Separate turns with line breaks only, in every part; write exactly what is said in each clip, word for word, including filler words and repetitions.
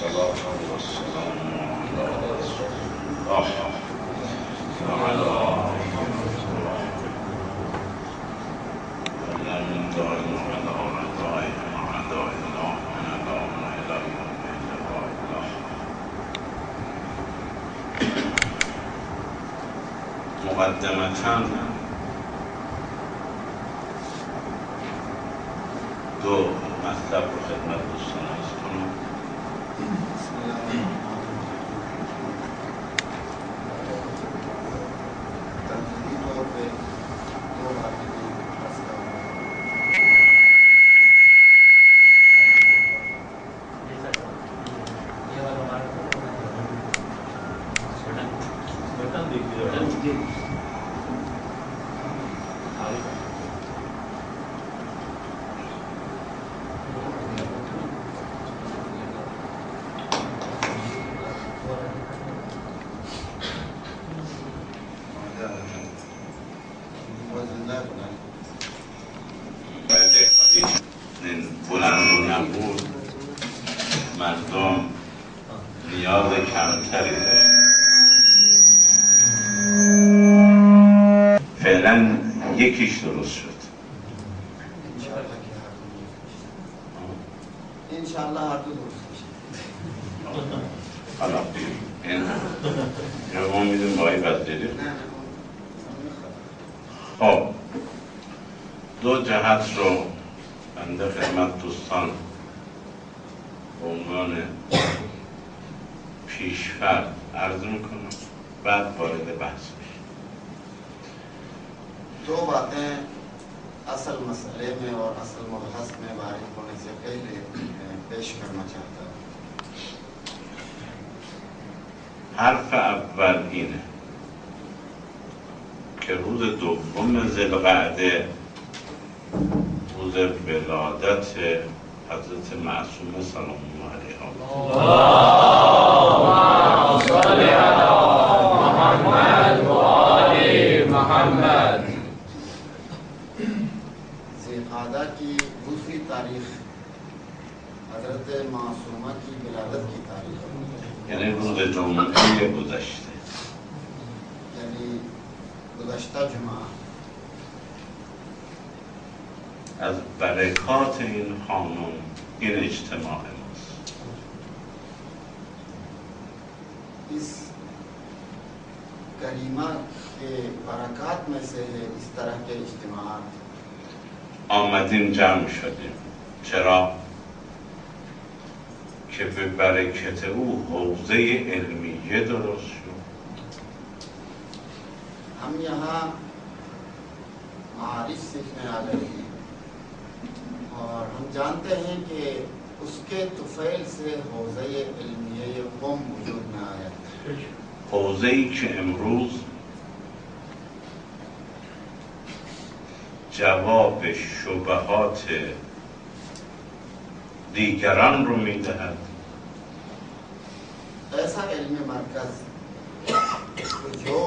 مقدمتاً دو مطلب رو خدمت دوستان عرض کنم. بلند نبود مردم نیاز کمتری داشت. فعلا یکیش درست شد.
انشاءالله هر دو درست میشه.
حالا این یا ما میدونم باید بذاری. خب دو جهت رو بنده خدمت دوستان به عنوان پیشفرض عرض میکنم، بعد وارد بحث میشیم.
دو باتیں اصل مسئلے میں اور اصل مبحث میں وارد ہونے سے پہلے پیش کرنا چاہتا ہوں.
حرف اول اینه که روز دوم ذوالقعده روز ولادت حضرت معصومه سلام الله علیها. اللهم صل علی محمد و آل محمد.
ذوالقعدہ کی دوسری تاریخ حضرت معصومہ کی ولادت کی تاریخ
یعنی روز جمعه گذشته،
یعنی گذشتہ جمعہ.
از برکات این خانم این اجتماع ماست.
اس کریمہ کے برکات میں سے ہے اس طرح کے اجتماعات.
آمدیم جمع شدیم. چرا؟ که به برکت او حوزه علمیه درست شد.
ہم یہاں معارف سیکھنے آ گئے ہیں اور ہم جانتے ہیں کہ اس کے طفیل سے حوزه علمیه قوم وجود میں آیا.
حوزه‌ای که امروز جواب شبهات دیگران رو میدهد.
ایسا علمی مرکز جو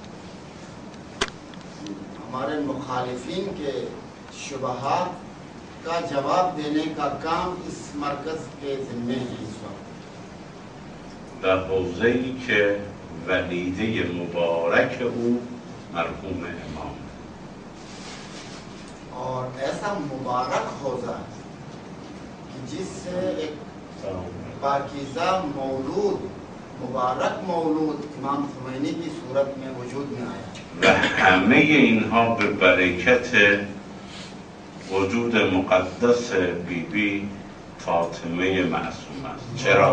ہمارے مخالفین کے شبہات کا جواب دینے کا کام اس مرکز کے ذمے ہے اس وقت.
و حوزه‌ای که ولیده مبارک او مرحوم امام،
اور ایسا مبارک حوزہ جس سے ایک پاکیزہ مولود مبارک مولود امام خمینی کی صورت میں وجود میں آیا.
و همه اینها به برکت وجود مقدس بی بی فاطمه معصومه است. چرا؟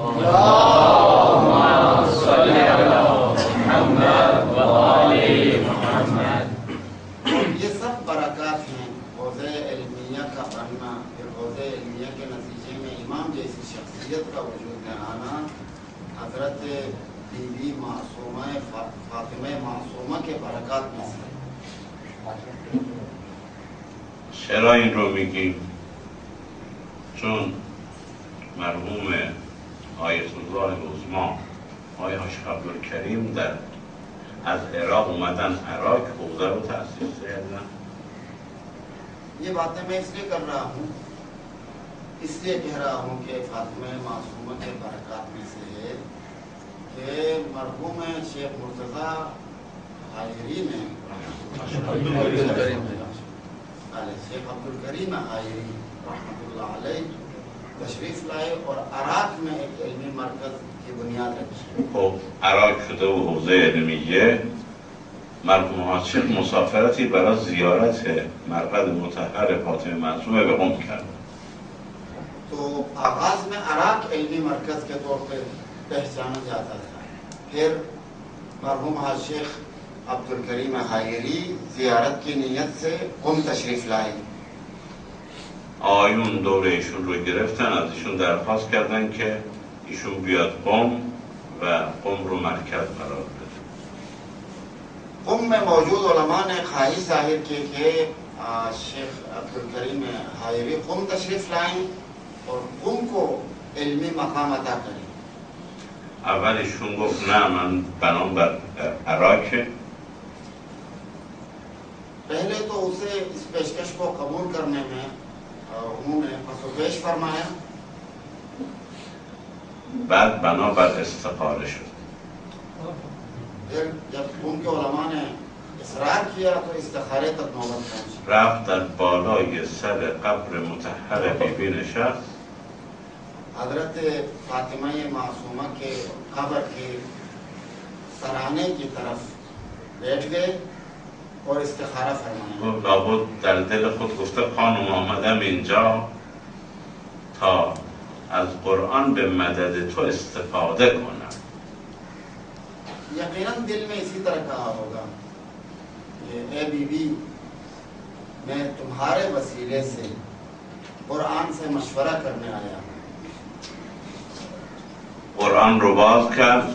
اللهم صل علی محمد و آل محمد.
یہ سب برکات ہیں حوزہ علمیہ کا بننا، پھر حوزہ علمیہ کے نتیجے میں امام جیسی شخصیت کا وجود میں آنا حضرت بی بی معصومہ فاطمہ معصومہ کے برکات میں سے.
چرا این رو میگیم؟ چون مرحوم آیت الله عظما آقای حاجی عبدالکریم در از عراق اومدن عراق حوزه رو تأسیس کردن.
یہ باتیں میں اس لیے کر رہا ہوں इसलिए कह रहा हूँ कि फातिमा मासूमा के बरक़ात में से है कि मरहूम शेख मुर्तज़ा हायरी ने शेख अब्दुल करीम हायरी रहमतुल्लाह अलैह तशरीफ लाए और अराक में एक इल्मी मरकज की बुनियाद रखी.
خب عراق شده و حوزه علمیه مرحوم شیخ مسافرتی برای زیارت مرقد مطهر فاطمه معصومه به قم کرد.
तो आगाज में अराक इल्मी मरकज के तौर पर पहचाना जाता था. फिर मरहूम शेख अब्दुल करीम हायरी जियारत की नीयत से قم तशरीफ लाए.
آیون دوره ایشون رو گرفتن، از ایشون درخواست کردن که ایشون بیاد قم و قم رو مرکز قرار بده.
قم में मौजूद उलमा ने ख्वाहिश जाहिर की कि शेख अब्दुल करीम हायरी قم तशरीफ लाएं और قم को इल्मी मकाम अता करें.
اول ایشون گفت نه من بنام بر عراق.
पहले तो उसे इस पेशकश को कबूल करने में उन्होंने पसोपेश फरमाया.
بعد بنا بر استخاره شد.
फिर जब उनके उलमा ने इसरार किया तो इस्तिखारे तक नौबत पहुंची.
رفت در بالای سر قبر مطهر بیبی نشست.
हजरत फातिमा मासूमा के कब्र के सराहने की तरफ बैठ गए और इस्तिखारा फरमाया.
لابد در دل خود گفته خانم آمدم اینجا تا از قرآن به مدد تو استفاده کنم.
यकीनन दिल में इसी तरह कहा होगा कि ए बीबी मैं तुम्हारे वसीले से कुरान से मशवरा करने आया हूँ.
قرآن رو باز کرد.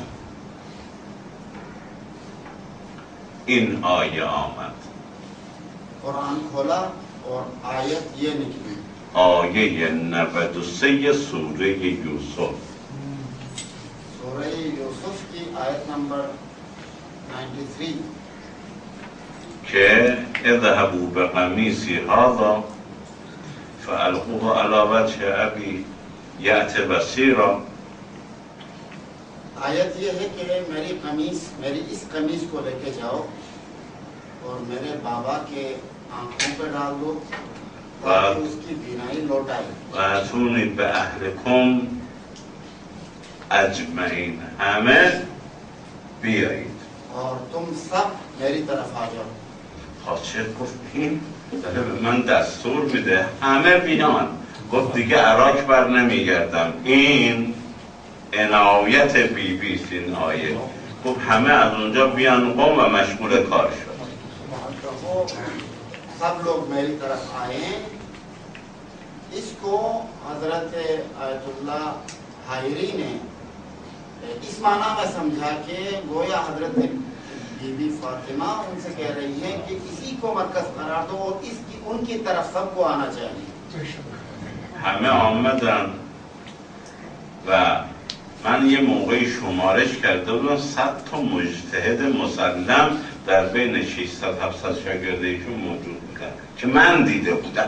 این آیه آمد.
कुरान खोला और आयत ये निकली.
آیه نود و سه سوره یوسف.
सूरह यूसुफ की आयत नंबर तिरानवे.
که اذهبوا بقمیصی هذا فألقوه على وجه ابی یأت بصیرا.
आयत ये है कि मेरी कमीज मेरी इस कमीज को लेके जाओ और मेरे बाबा के आंखों पे डाल दो ताकि उसकी बीनाई लौट आए.
واتونی به اهلکم اجمعین همه بیایید.
और तुम सब मेरी तरफ आ जाओ.
خاطر گفت این داره به من دستور میده همه بیان. گفت دیگه عراق بر نمیگردم. این عنایت بی بی است این آیه. گفت همه از اونجا بیان قم و مشغول کار شد.
सब लोग मेरी तरफ आए. इसको हजरत आयतुल्ला हायरी ने इस माना में समझा कि गोया हजरत बीबी फातिमा उनसे कह रही है कि इसी को मरकज करार दो और इसकी उनकी तरफ सबको आना चाहिए.
همه آمدن و من یه موقعی شمارش کرده بودم صد تا مجتهد مسلم در بین ششصد هفتصد شاگرد ایشون موجود بودن که من دیده بودم.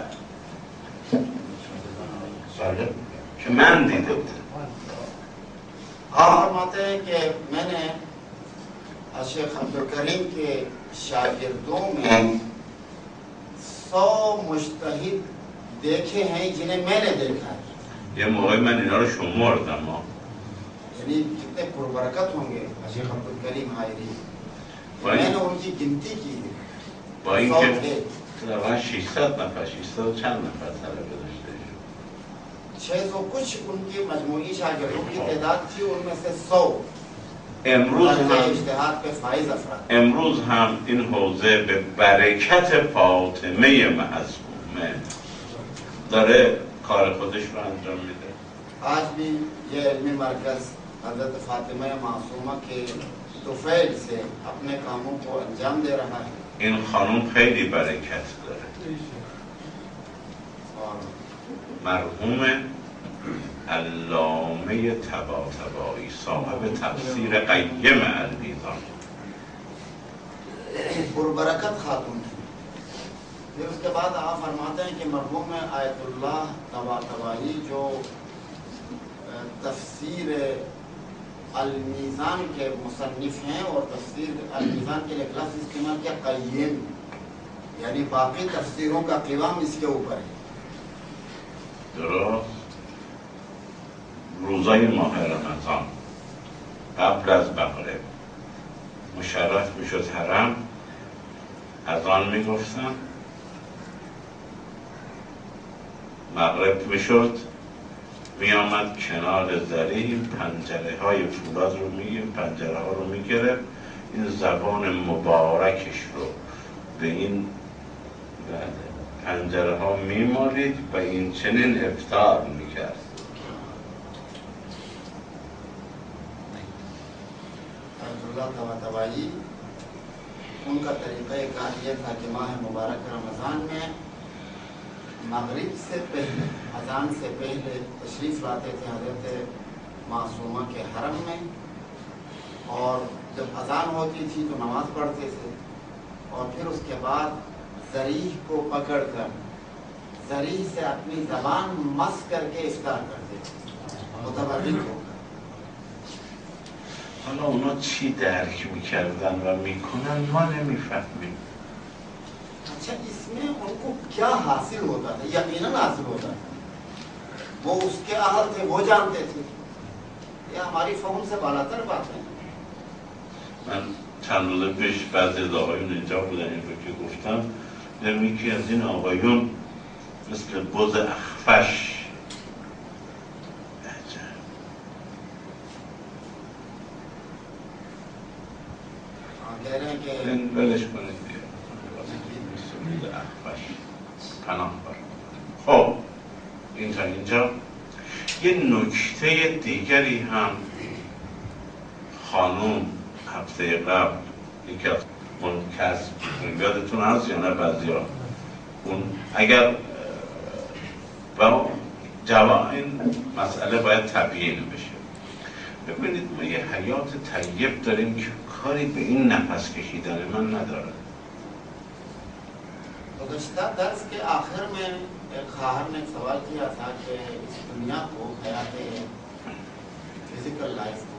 بله که من دیده بودم.
आप फरमाते हैं कि मैंने शेख अब्दुल करीम के शागिर्दों में सौ मुज्तहिद देखे हैं जिन्हें मैंने देखा है.
یه موقعی من اینا رو شمردم ها.
यानी जितने पुरबरकत होंगे शेख अब्दुल करीम हायरी
मैंने
उनकी गिनती की है.
با اینکه تقریبا ششصد نفر ششصد و چند نفر طلبه داشته ایشون.
छह सौ कुछ उनकी मजमूई शागिर्दों की तादाद थी. उनमें से सौ
امروز هم
اجتهاد पे फाइज अफराद.
امروز هم این حوزه به برکت فاطمه معصومه داره کار خودش رو انجام میده.
आज भी ये इल्मी मरकज हजरत फातिमा मासूमा के तुफैल से अपने कामों को अंजाम दे रहा है.
این خانم خیلی برکت داره. مرحوم علامه طباطبایی صاحب تفسیر قیم المیزان
पुरबरकत खातून थी. फिर उसके बाद आप फरमाते हैं कि मरहूम आयतुल्लाह तबातबाई जो तफसीर अल-मीज़ान के मुसन्निफ हैं और तफसीर अल-मीज़ान के लिए लफ्ज़ इस्तेमाल किया क़य्यिम, यानी बाकी तफसीरों का क़िवाम इसके ऊपर है।
درست روزای ماه رمضان قبل از مغرب مشرف میشد حرم، اذان میگفتن، مغرب میشد، میامد کنار زریح، پنجره های فولاد رو می پنجره ها رو میگرفت، این زبان مبارکش رو به این پنجره ها میمالید و این چنین افطار میکرد.
तबातबाई उनका तरीक़ा कार ये था कि माह मुबारक रमज़ान में मगरिब से पहले, अजान से पहले तशरीफ़ लाते थे हज़रत मासूमा के हरम में, और जब अजान होती थी तो नमाज़ पढ़ते थे, और फिर उसके बाद ज़रीह को पकड़कर ज़रीह से अपनी ज़बान मस करके इफ्तार करते थे मुतबर्रिक होकर।
حالا اونا چی درک میکردن و میکنن ما نمیفهمیم.
अच्छा, इसमें उनको क्या हासिल होता था? यकीनन हासिल होता था, वो उसके अहल थे, वो जानते थे। ये हमारी फहम से बालातर बात है।
من چند روز پیش بعضی از آقایون اینجا بودن، این رو که گفتم، دیدم یکی از این آقایون مثل بز اخفش این ولش کنید دیگه، مثل بز اخفش پناه بر. خب این تا اینجا. یه نکته دیگری هم خانوم هفته قبل یکی از منکسب، یادتون هست یا نه بعضیا، اون اگر و جواب این مسئله باید تبیین بشه. ببینید ما یه حیات طیب داریم که کاری به این نفس کشیدن من نداره.
गुज़श्ता दर्स के आखिर में एक खाहर ने सवाल किया था कि इस दुनिया को, हयात फिजिकल लाइफ को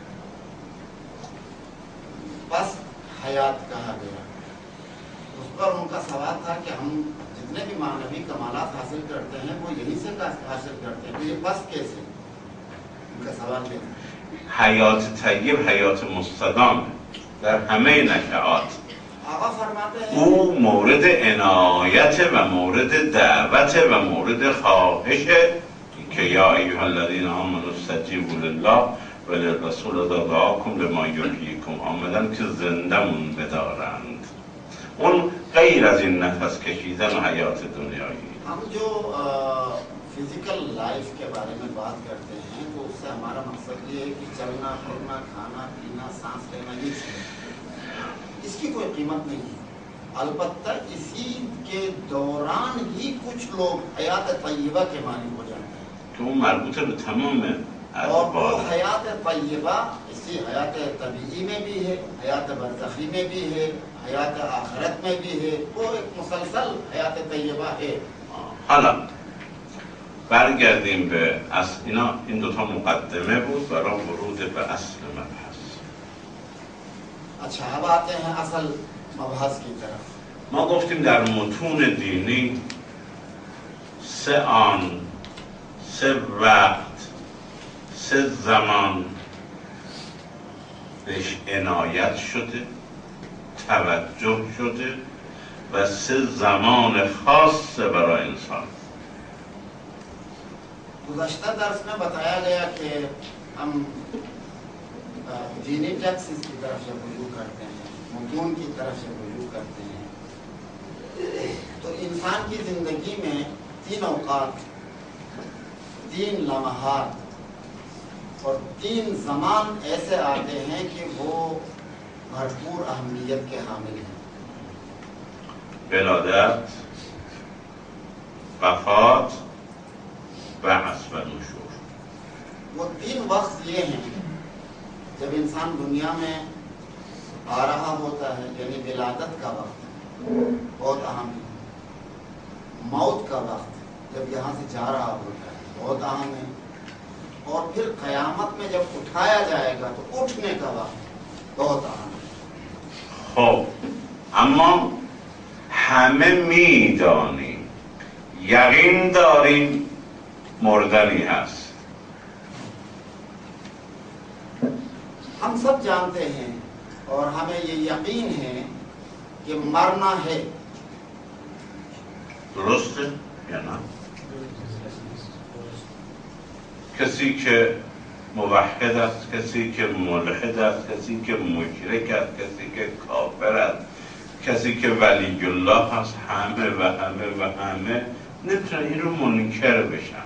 बस हयात कहा गया। उस पर उनका सवाल था कि हम जितने भी मानवी कमालात हासिल करते हैं वो यहीं से हासिल करते हैं, तो ये बस कैसे? उनका सवाल ये था।
حیات طیب حیات مستدام در همه نشعات.
आगा फरमाते हैं
او مورد عنایت و مورد دعوت و مورد خواهشه که یا ایها الذین آمنوا استجیبوا لله و للرسول اذا دعاکم لما یحییکم، آمدن که زندمون بدارند. اون غیر از این نفس کشیدن و حیات دنیایی.
हम जो फिजिकल लाइफ के बारे में बात करते हैं तो उससे हमारा मकसद ये है कि चलना फिरना, खाना पीना, सांस लेना, ये इसकी कोई कीमत नहीं है। अलबत्ता इसी के दौरान ही कुछ लोग हयात तय्यबा के मालिक हो जाते हैं,
तो वो मरबूत है तमाम में,
और वो हयात तय्यबा इसी हयात तबीई में भी है, हयात बरज़खी में भी है, हयात आखिरत में भी है, वो एक मुसलसल हयात तय्यबा है।
حالا برگردیم به اصل. اینا این دوتا مقدمه بود برای ورود به اصل مبحث.
अच्छा, अब आते हैं असल मबहस की तरफ।
ما گفتیم در متون دینی سه آن، سه وقت، سه زمان بهش عنایت شده، توجه شده و سه زمان خاص برای انسان.
गुज़श्ता दर्स में बताया गया कि हम दीनी टेक्सिस की तरफ से रुजू करते हैं, मुतून की तरफ से रुजू करते हैं, तो इंसान की ज़िंदगी में तीन औकात, तीन लम्हात और तीन ज़मान ऐसे आते हैं कि वो भरपूर अहमियत के हामिल हैं।
ولادت، वफात، بعث و نشور.
वो तीन वक्त ये हैं जब इंसान दुनिया में आ रहा होता है, यानी विलादत का वक्त बहुत अहम है। मौत का वक्त जब यहाँ से जा रहा होता है बहुत अहम है, और फिर क़यामत में जब उठाया जाएगा तो उठने का वक्त बहुत अहम है।
خب اما همه میدانیم یقین داریم مردنی هست.
हम सब जानते हैं और हमें ये यकीन है कि मरना है।
درسته یا نه؟ کسی که موحد است، کسی که ملحد است، کسی که مشرک است، کسی که کافر است، کسی که ولی الله هست، همه و همه و همه نمیتونن این رو منکر بشن.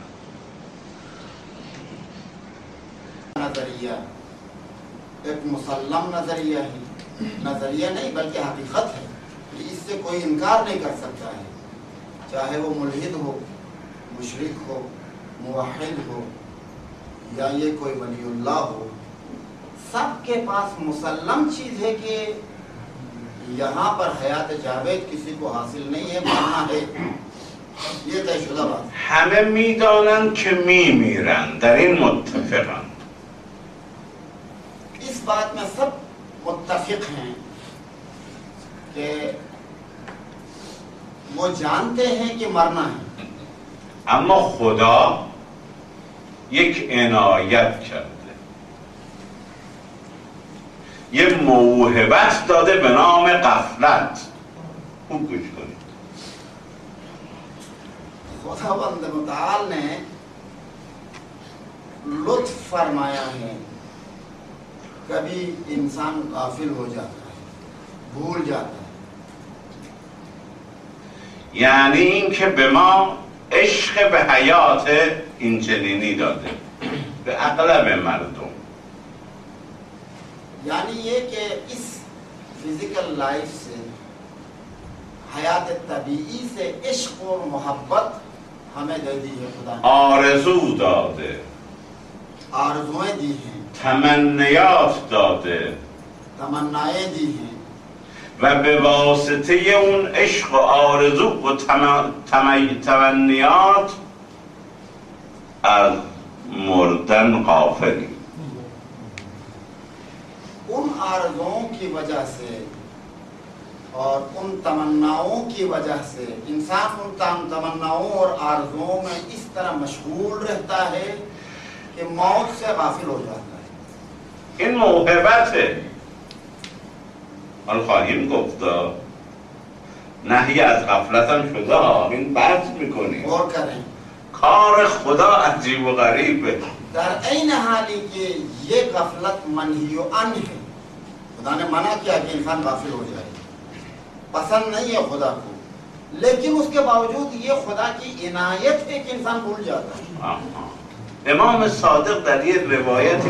नजरिया एक मुसल्लम नजरिया है, नजरिया नहीं बल्कि हकीकत है, इससे कोई इनकार नहीं कर सकता है, चाहे वो मुल्हिद हो, मुशरिक हो, मुवहिद हो या ये कोई वलीउल्लाह हो। सबके पास मुसल्लम चीज है कि यहाँ पर हयात जावेद किसी को हासिल नहीं है, मरना है, ये तयशुदा बात।
همه میدانند که میمیرند، در این متفقند.
इस बात में सब मुत्तफिक हैं कि वो जानते हैं कि मरना है।
اما خدا یک عنایت کرده، یه موهبت داده به نام غفلت. خوب گوش کنید.
खुदावंद मुताल ने लुत्फ फरमाया है, कभी इंसान गाफिल हो जाता है, भूल जाता है।
یعنی این که به ما عشق به حیات این چنینی داده به اغلب مردم.
यानी ये कि इस फिजिकल लाइफ से, हयात तबीई से इश्क और मोहब्बत हमें दे दी है खुदा ने।
آرزو داده،
आरज़ुएं दी हैं,
تمنیات داده
तमन्नाएं दी हैं,
و به واسطه اون عشق و آرزو و تم... تم... تمنیات از مردن غافلی.
उन आरज़ुओं की वजह से और उन तमन्नाओं की वजह से इंसान उन तम, तमन्नाओं और आरज़ुओं में इस तरह मशगूल रहता है कि मौत से गाफिल हो जाता है।
این موهبته. حالا خواهیم گفت نهی از غفلت هم شده، این بحث میکنیم.
गौर करें,
کار خدا عجیب و غریبه.
در این हाली कि ये गफलत मनहियो अन है, खुदा ने मना किया कि इंसान गाफिल हो जाए, पसंद नहीं है खुदा को, लेकिन उसके बावजूद ये खुदा की इनायत है कि इंसान भूल जाता है।
آها. امام صادق در یک روایتی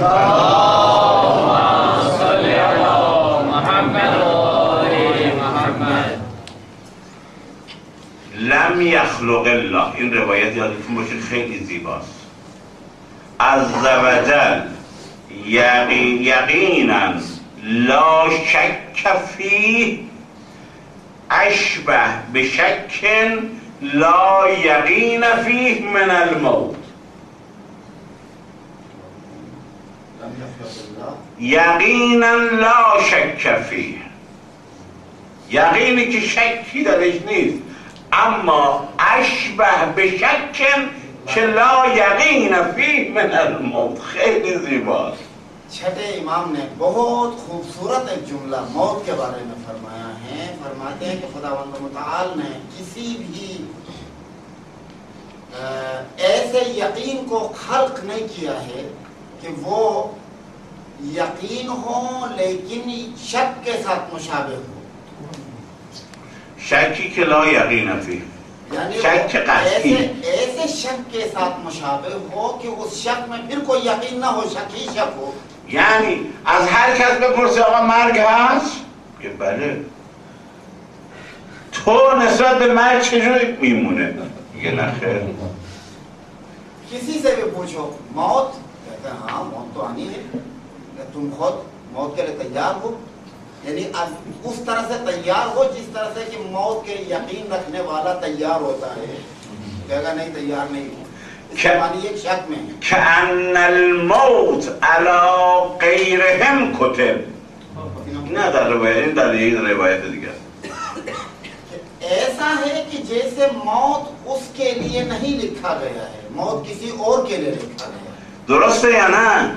لم یخلق الله، این روایت یادتون باشه خیلی زیباست، عز و جل یقینا لا شک فیه اشبه بشک لا یقین فیه من الموت. یقینا لا شک فیه، یقینی که شکی درش نیست، اما اشبه به شک که لا یقین فیه من الموت. خیلی زیباست.
छठे इमाम ने बहुत खूबसूरत एक जुमला मौत के बारे में फरमाया है। फरमाते हैं कि खुदावंद मुताल ने किसी भी ऐसे यकीन को खल्क नहीं किया है कि वो यकीन हो लेकिन शक के साथ मुशाबे हो।
शकी के ला यकीन फीह,
यानी
शक
ऐसे ऐसे शक के साथ मुशाबे हो कि उस शक में फिर कोई यकीन ना हो, शक ही शक हो।
یعنی از هر کس بپرسی آقا مرگ هست؟ که بله. تو نسبت به مرگ چجوری میمونه؟ میگه نه خیر.
किसी से भी पूछो मौत, कहते हैं हाँ मौत तो आनी है, तुम खुद मौत के लिए तैयार हो? यानी उस तरह से तैयार हो जिस तरह से कि मौत के यकीन रखने वाला तैयार होता है, कहेगा नहीं तैयार नहीं हूँ, मानिए एक शक में है
كأن الموت على غيرهم كتب. نه در روایت این در یک روایت دیگر
ऐसा है कि जैसे मौत उसके लिए नहीं लिखा गया है, मौत किसी और के लिए लिखा गया है.
درسته یا نه؟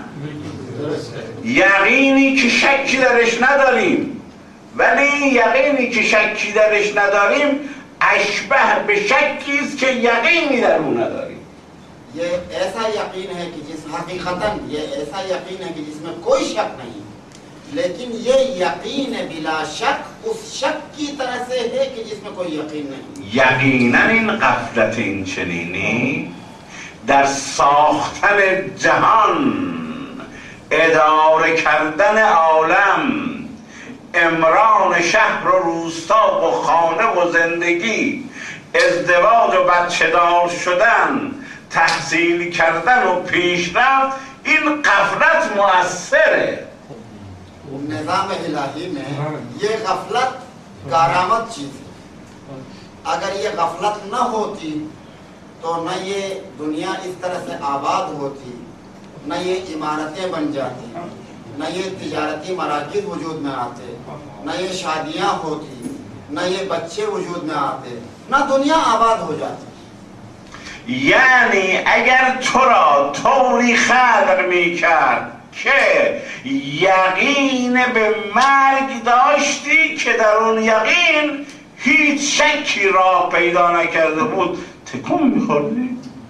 یقینی که شکی درش نداریم، ولی یقینی که شکی درش نداریم اشبه به شکی است که یقینی در اون نداریم.
ये ऐसा यकीन है कि जिस हकीकतन ये ऐसा यकीन है कि जिसमें कोई शक नहीं, लेकिन ये यकीन बिला शक उस शक की तरह से है कि जिसमें कोई यकीन नहीं.
یقینا این غفلت این چنینی در ساختن جهان، اداره کردن عالم، امران شهر و روستا و خانه و زندگی، ازدواج و بچه دار شدن، تحصیل کردن و پیشرفت، این غفلت مؤثره.
निज़ाम इलाही में ये गफलत कारामत चीज है. अगर ये गफलत न होती तो न ये दुनिया इस तरह से आबाद होती, न ये इमारतें बन जाती, न ये तिजारती मराकिज़ वजूद में आते, न ये शादियां होती, न ये बच्चे वजूद में आते, न दुनिया आबाद हो जाती.
یعنی اگر تو را طوری خلق می کرد که یقین به مرگ داشتی که در اون یقین هیچ شکی را پیدا نکرده بود، تکون میخوردی؟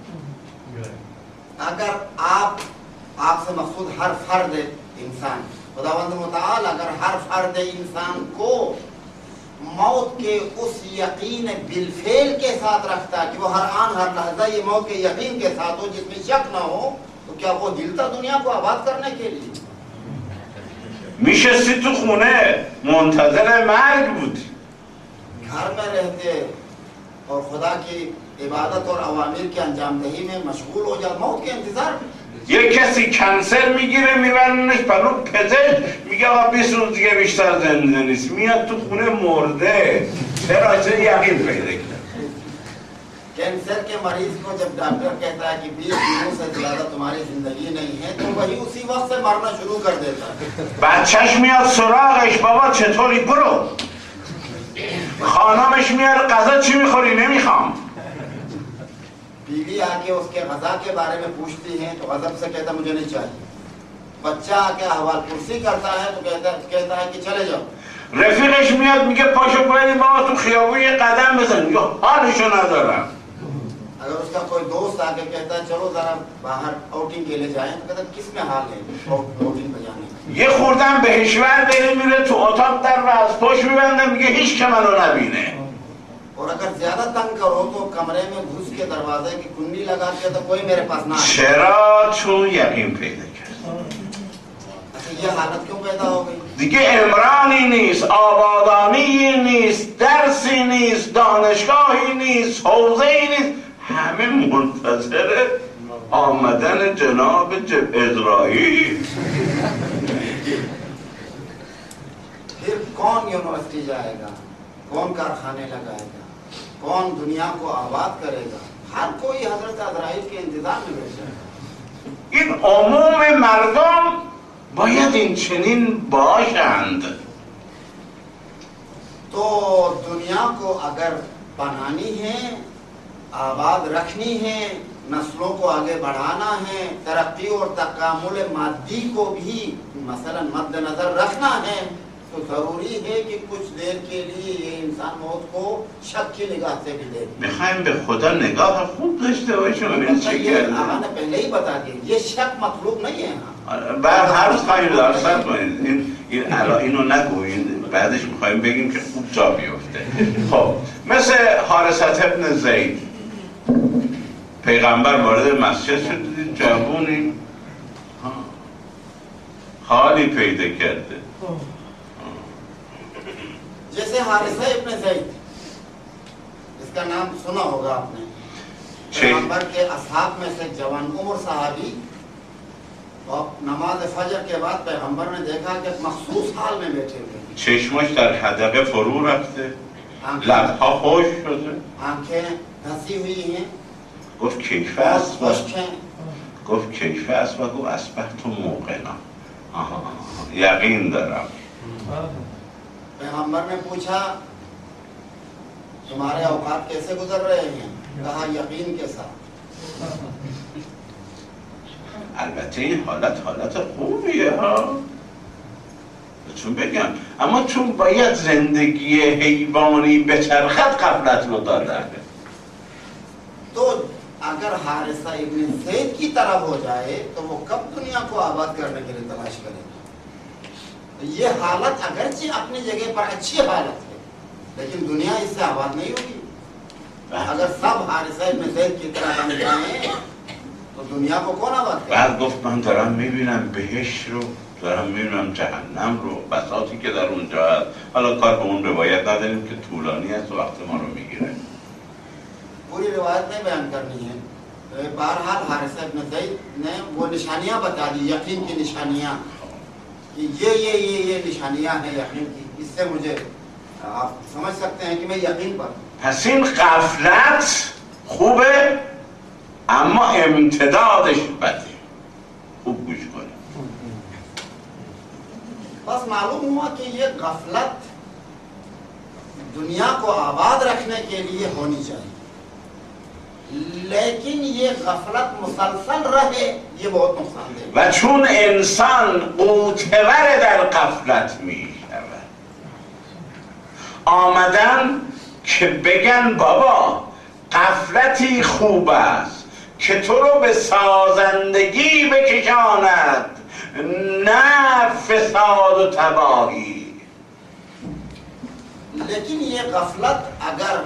اگر आप आपसे मकसूद हर फर्द इंसान, खुदावंद मुताल अगर हर फर्द इंसान को मौत के उस यकीन बिलफेल के साथ रखता कि वो हर आन हर लहजा ये मौत के यकीन के साथ हो जिसमें शक ना हो, तो क्या वो हिलता दुनिया को आबाद करने के लिए?
میشستی تو خونه منتظر مرگ بودی،
घर में रहते और खुदा की इबादत और अवामिर की अंजामदही में मशगूल हो जाते, मौत के इंतजार में.
یه کسی کنسر میگیره میبرنش پلو پزشک، میگه آقا بیست روز دیگه بیشتر زنده نیست، میاد تو خونه مرده. چرا؟ چه یقین پیدا کرد.
कैंसर के मरीज को जब डॉक्टर कहता है कि बीस दिनों से ज्यादा तुम्हारी जिंदगी नहीं है, तो वही उसी वक्त से मरना शुरू कर देता है.
بچهش میاد سراغش، بابا چطوری؟ برو. خانمش میاد غذا چی میخوری؟ نمیخوام.
बीवी आके उसके गज़ा के बारे में पूछती है तो गज़ब से कहता मुझे नहीं चाहिए. बच्चा आके हवाल कुर्सी करता है तो कहता कहता है कि चले जाओ.
رفیقش میاد میگه پاشو بریم بابا تو خیابون یه قدم بزن، یا حالشو ندارم.
अगर उसका कोई दोस्त आके कहता है चलो जरा बाहर आउटिंग के लिए जाएं, तो कहता किस में हाल है आउटिंग पे जाने.
یه خوردن بهشور بره میره تو اتاق در رو از پشت میبنده میگه هیچ که منو نبینه.
और अगर ज्यादा तंग करो तो कमरे में घुस के दरवाजे की कुंडी लगा के तो कोई मेरे पास ना आए.
چرا؟ چون یقین پیدا کرد.
अच्छा ये हालत क्यों पैदा हो गई؟
دیگه عمرانی نیست، آبادانی نیست، درسی نیست، دانشگاهی نیست، حوزه‌ای نیست، همه منتظر آمدن جناب اسرائیل.
फिर कौन यूनिवर्सिटी जाएगा, कौन कारखाने लगाएगा, कौन दुनिया को आबाद करेगा? हर कोई हजरत अज़राइल के इंतजार में बैठा है.
این عموم مردم باید این چنین باشند.
तो दुनिया को अगर बनानी है, आबाद रखनी है, नस्लों को आगे बढ़ाना है, तरक्की और तकामुल मादी को भी मसलन मद्देनजर रखना है, तो जरूरी है कि कुछ देर के लिए ये इंसान मौत को शक की निगाह से भी देखे.
میخوایم به خدا نگاه خوب داشته باشیم. ببین چه کرده.
आगा ने पहले ही बता दिया ये शक मतलूब नहीं है.
بعد هر روز خواهیم درصد کنید این این الان اینو نگویید، بعدش میخوایم بگیم که خوب جا بیفته. خب مثل حارثة ابن زید، پیغمبر وارد مسجد شد، دیدید جوونی خالی پیدا کرده.
जैसे हारिसा इब्न ज़ैद, इसका नाम सुना होगा आपने, पैगंबर के असहाब में से जवान उम्र सहाबी, और नमाज फजर के बाद पैगंबर ने देखा कि मखसूस हाल में बैठे हुए हैं,
چشمش در حدقه فرو رفته، لبها خشک شده.
आंखें धंसी हुई हैं,
گفت کیف
और
است و
खुश्क हैं.
گفت کیف است و گفت اصبحت موقنا. آها یقین دارم.
पैगंबर ने पूछा तुम्हारे औकात कैसे गुजर रहे हैं? कहा यकीन के साथ.
البته این حالت حالت خوبیه ها، چون بگم اما چون باید زندگی حیوانی بچرخد غفلت رو دادن.
तो अगर हारिसा इब्न ज़ैद की तरह हो जाए तो वो कब दुनिया को आबाद करने के लिए तलाश करेगा? तो ये हालत अगरचे अपनी जगह पर अच्छी हालत है, लेकिन दुनिया इससे आबाद नहीं होगी. अगर सब हारिसा इब्न ज़ैद की तरह बन जाए तो दुनिया को कौन आबाद करेगा?
بعد گفت من دارم میبینم بهشت رو، دارم میبینم جهنم رو، بساطی که در اونجا هست. حالا کار به اون روایت نداریم که طولانی است و وقت ما رو میگیره.
पूरी रिवायत नहीं बयान करनी है. बहरहाल हारिसा इब्न ज़ैद ने वो निशानियां बता दी, यकीन की निशानियां, कि ये ये ये ये निशानियां हैं यकीन की. इससे मुझे आप समझ सकते हैं कि मैं यकीन पर.
پس این غفلت خوبه اما امتدادش بده. خوب گوش کنید.
बस मालूम हुआ कि ये गफलत दुनिया को आबाद रखने के लिए होनी चाहिए, लेकिन ये गफलत मुसलसल रहे ये बहुत नुकसानदेह.
و چون انسان قوتور در غفلت می شود، آمدن که بگن بابا غفلتی خوب است که تو رو به سازندگی بکشاند، نه فساد و تباهی.
लेकिन ये गफलत अगर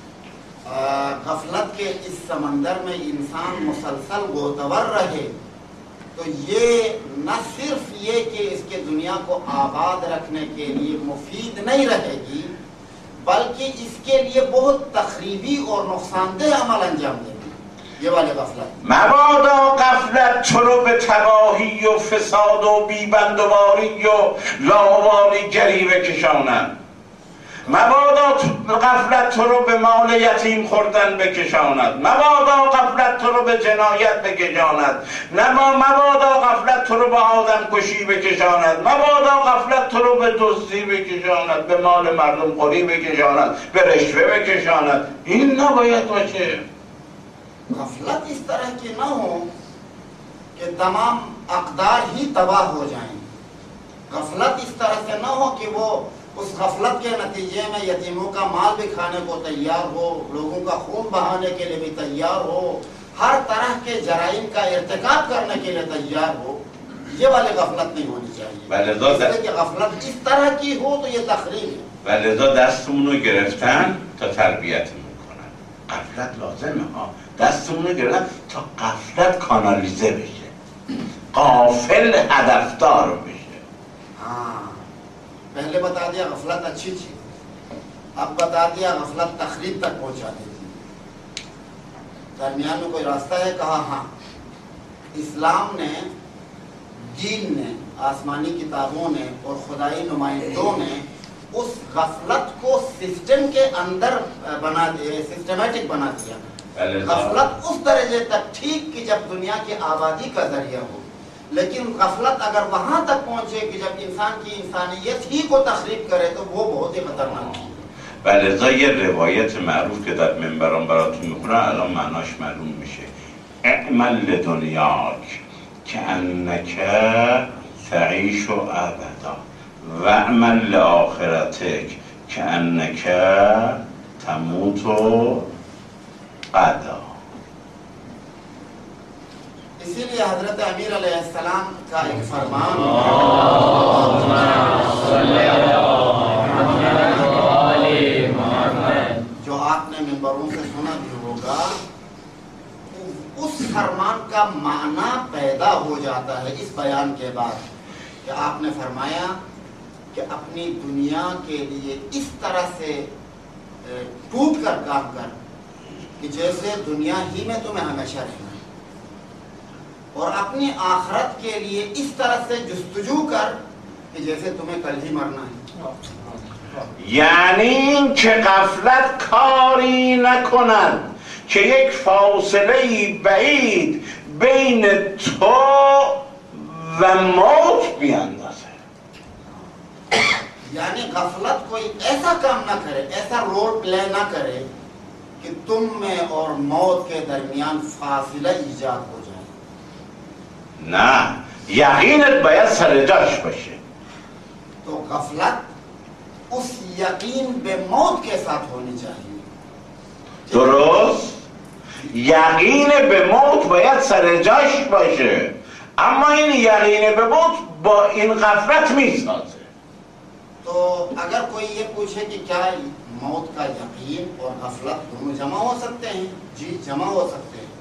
गफलत के इस समंदर में इंसान मुसलसल गोतवर रहे तो ये न सिर्फ ये कि इसके दुनिया को आबाद रखने के लिए मुफीद नहीं रहेगी, बल्कि इसके लिए बहुत तखरीबी और नुकसानदेह अमल अंजाम देगी ये वाले गफलत.
مبادا غفلت تو رو به تباهی و فساد و بیبندواری و لاوالی گری بکشاند. مبادا غفلت تو رو به مال یتیم خوردن بکشاند. مبادا غفلت تو رو به جنایت بکشاند. مبادا غفلت تو رو به آدم کشی بکشاند. مبادا غفلت تو رو به دزدی بکشاند، به مال مردم خوری بکشاند، به رشوه بکشاند. این نباید باشه.
गफलत इस तरह की न हो कि तमाम अक़दार ही तबाह हो जाएं. गफलत इस तरह से न हो कि वो उस गफलत के नतीजे में यतीमों का माल भी खाने को तैयार हो, लोगों का खून बहाने के लिए भी तैयार हो, हर तरह के जराइम का इर्तिकाब करने के लिए तैयार हो. ये वाली गफलत नहीं होनी चाहिए. इसलिए कि गफलत इस तरह की हो तो ये तखरीब है.
ولذا دستمون رو گرفتن تا تربیتمون کنن. غفلت لازمه ها. دستمون رو گرفتن تا غفلت کانالیزه بشه، غافل هدفدار بشه.
हाँ, पहले बता दिया गफलत अच्छी चीज, अब बता दिया गफलत तखरीब तक पहुंचा देती. दरमियान में कोई रास्ता है? कहा हाँ. इस्लाम ने, दीन ने, आसमानी किताबों ने और खुदाई नुमाइंदों ने उस गफलत को सिस्टम के अंदर बना दिया, सिस्टमेटिक बना दिया. गफलत उस दर्जे तक ठीक कि जब दुनिया की आबादी का जरिया हो, लेकिन गफलत अगर वहां तक पहुंचे कि जब इंसान की इंसानियत ही को तखरीब करे तो वो बहुत ही खतरनाक है.
ولذا یه روایت معروف که در منبران براتون میخونن الان معناش معلوم میشه. اعمل لدنیاک کأنک تعیش ابدا و اعمل لآخرتک کأنک تموت غدا.
इसीलिए हजरत अमीर अलैहिस्सलाम का एक फरमान जो आपने मिंबरों से सुना भी होगा, उस फरमान का माना पैदा हो जाता है इस बयान के बाद कि आपने फरमाया कि अपनी दुनिया के लिए इस तरह से टूट कर काम कर कि जैसे दुनिया ही में तुम्हें हमेशा रहना है. और अपनी आखरत के लिए इस तरह से जुस्तजू कर कि जैसे तुम्हें कल ही मरना है।
یعنی که غفلت کاری نکند که یک فاصله بعید بین تو و موت بیاندازه.
यानी गफलत कोई ऐसा काम ना करे, ऐसा रोल प्ले ना करे कि तुम में और मौत के दरमियान फासिला इजाद हो जाए.
نه یقینت باید سر جاش باشه.
तो गफलत उस यकीन बे मौत के साथ होनी चाहिए.
درست یقین به موت باید سر جاش باشه، اما این یقین به موت با این غفلت میسازه.
तो अगर कोई ये पूछे कि क्या मौत का यकीन और गफलत दोनों जमा हो सकते हैं? जी जमा हो सकते हैं.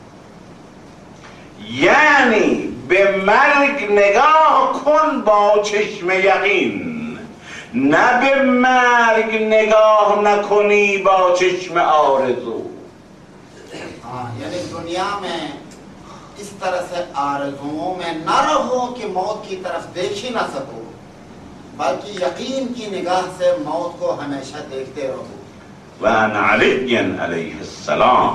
یعنی به مرگ نگاه کن با چشم یقین، نه به مرگ نگاه نکنی با چشم آرزو.
हाँ, यानी दुनिया में इस तरह से आरज़ुओं में न रहो कि मौत की तरफ देख ही ना सको, बल्कि यकीन की निगाह से मौत को हमेशा देखते रहो.
و عن علی علیه السلام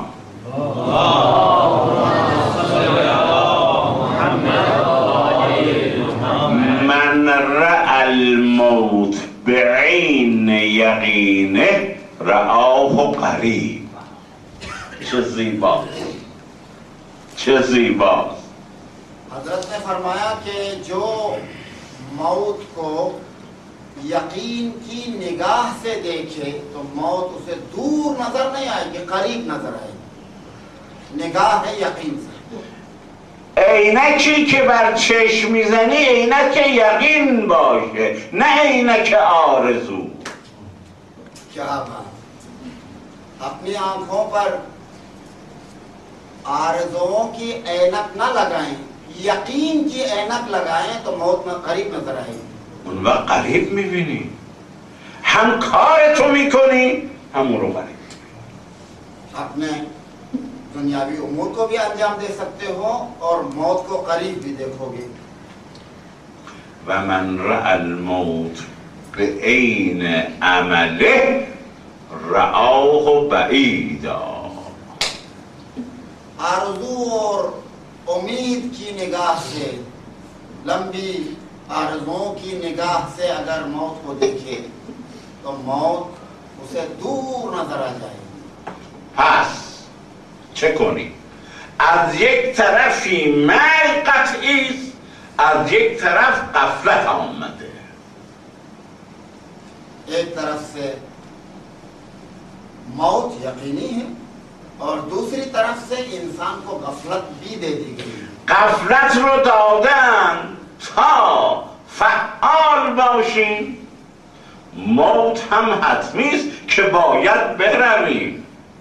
من رأى الموت بعین یقینه رآه قریب. چه زیباست، چه زیباست.
हजरत ने फरमाया कि जो मौत को यकीन की निगाह से देखे तो मौत उसे दूर नजर नहीं आएगी, करीब नजर आएगी. निगाह है यकीन से.
عینکی که بر چشم میزنی عینک یقین باشه، نه عینک آرزو.
क्या बात. अपनी आंखों पर आरज़ुओं की ऐनक न लगाएं, यकीन की ऐनक लगाएं तो मौत में करीब नजर आएगी.
اون وقت قریب میبینی، هم کار تو میکنی هم اون رو قریب.
अपने दुनियावी उमूर को भी अंजाम दे सकते हो और मौत को करीब भी देखोगे.
و من رأى الموت بعین عمله رآه بعیدا.
आरज़ू और उम्मीद की निगाह से, लंबी आरज़ुओं की निगाह से अगर मौत को देखे तो मौत उसे दूर नजर आ जाएगी.
پس چه کنی؟ از یک طرفی مرگ قطعی است، از یک طرف غفلت آمده.
एक तरफ से मौत यकीनी है और दूसरी तरफ से इंसान को गफलत भी दे दी गई.
غفلت رو دادن تا فعال باشیم، موت هم حتمی است که باید برویم.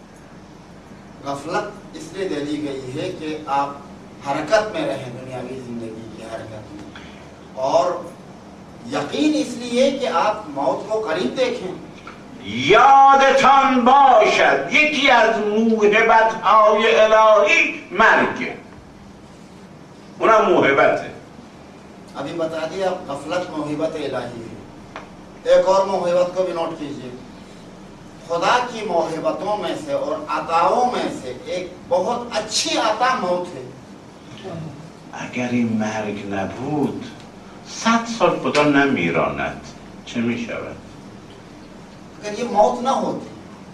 गफलत इसलिए दे दी गई है कि आप हरकत में रहें, दुनियावी जिंदगी की हरकत में, और यकीन इसलिए कि आप मौत को करीब देखें.
یادتان باشد یکی از موهبت‌های الهی مرگ، اونم موهبته.
अभी बता दिया गफलत मोहिबत इलाही है. एक और मोहिबत को भी नोट कीजिए. खुदा की मोहिबतों में से और अताओं में से एक बहुत अच्छी अता मौत है.
اگر این مرگ نبود صد سال خدا نمیراند، چه میشود؟
अगर ये मौत ना होती,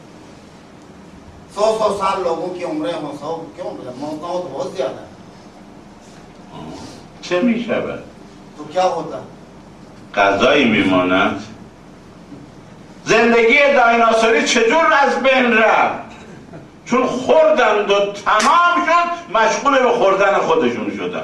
सौ सौ साल लोगों की उम्रें हो, सौ क्यों मौत ना हो तो बहुत ज्यादा,
چه میشود؟
तो क्या होता؟
غذایی میماند؟ زندگی دایناسوری چجور از بین رفت؟ چون خوردند و تمام شد، مشغول به خوردن خودشون شدن.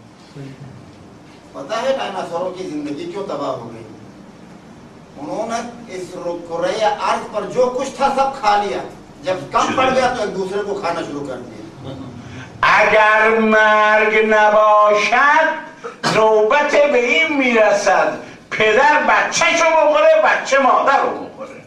पता है डायनासोरों की जिंदगी क्यों तबाह हो गई? उन्होंने इस कुरे अर्ज पर जो कुछ था सब खा लिया, जब कम पड़ गया तो एक दूसरे को खाना शुरू कर दिया.
اگر مرگ نباشد نوبت به این میرسد پدر بچه شو بخوره، بچه مادر رو بخوره.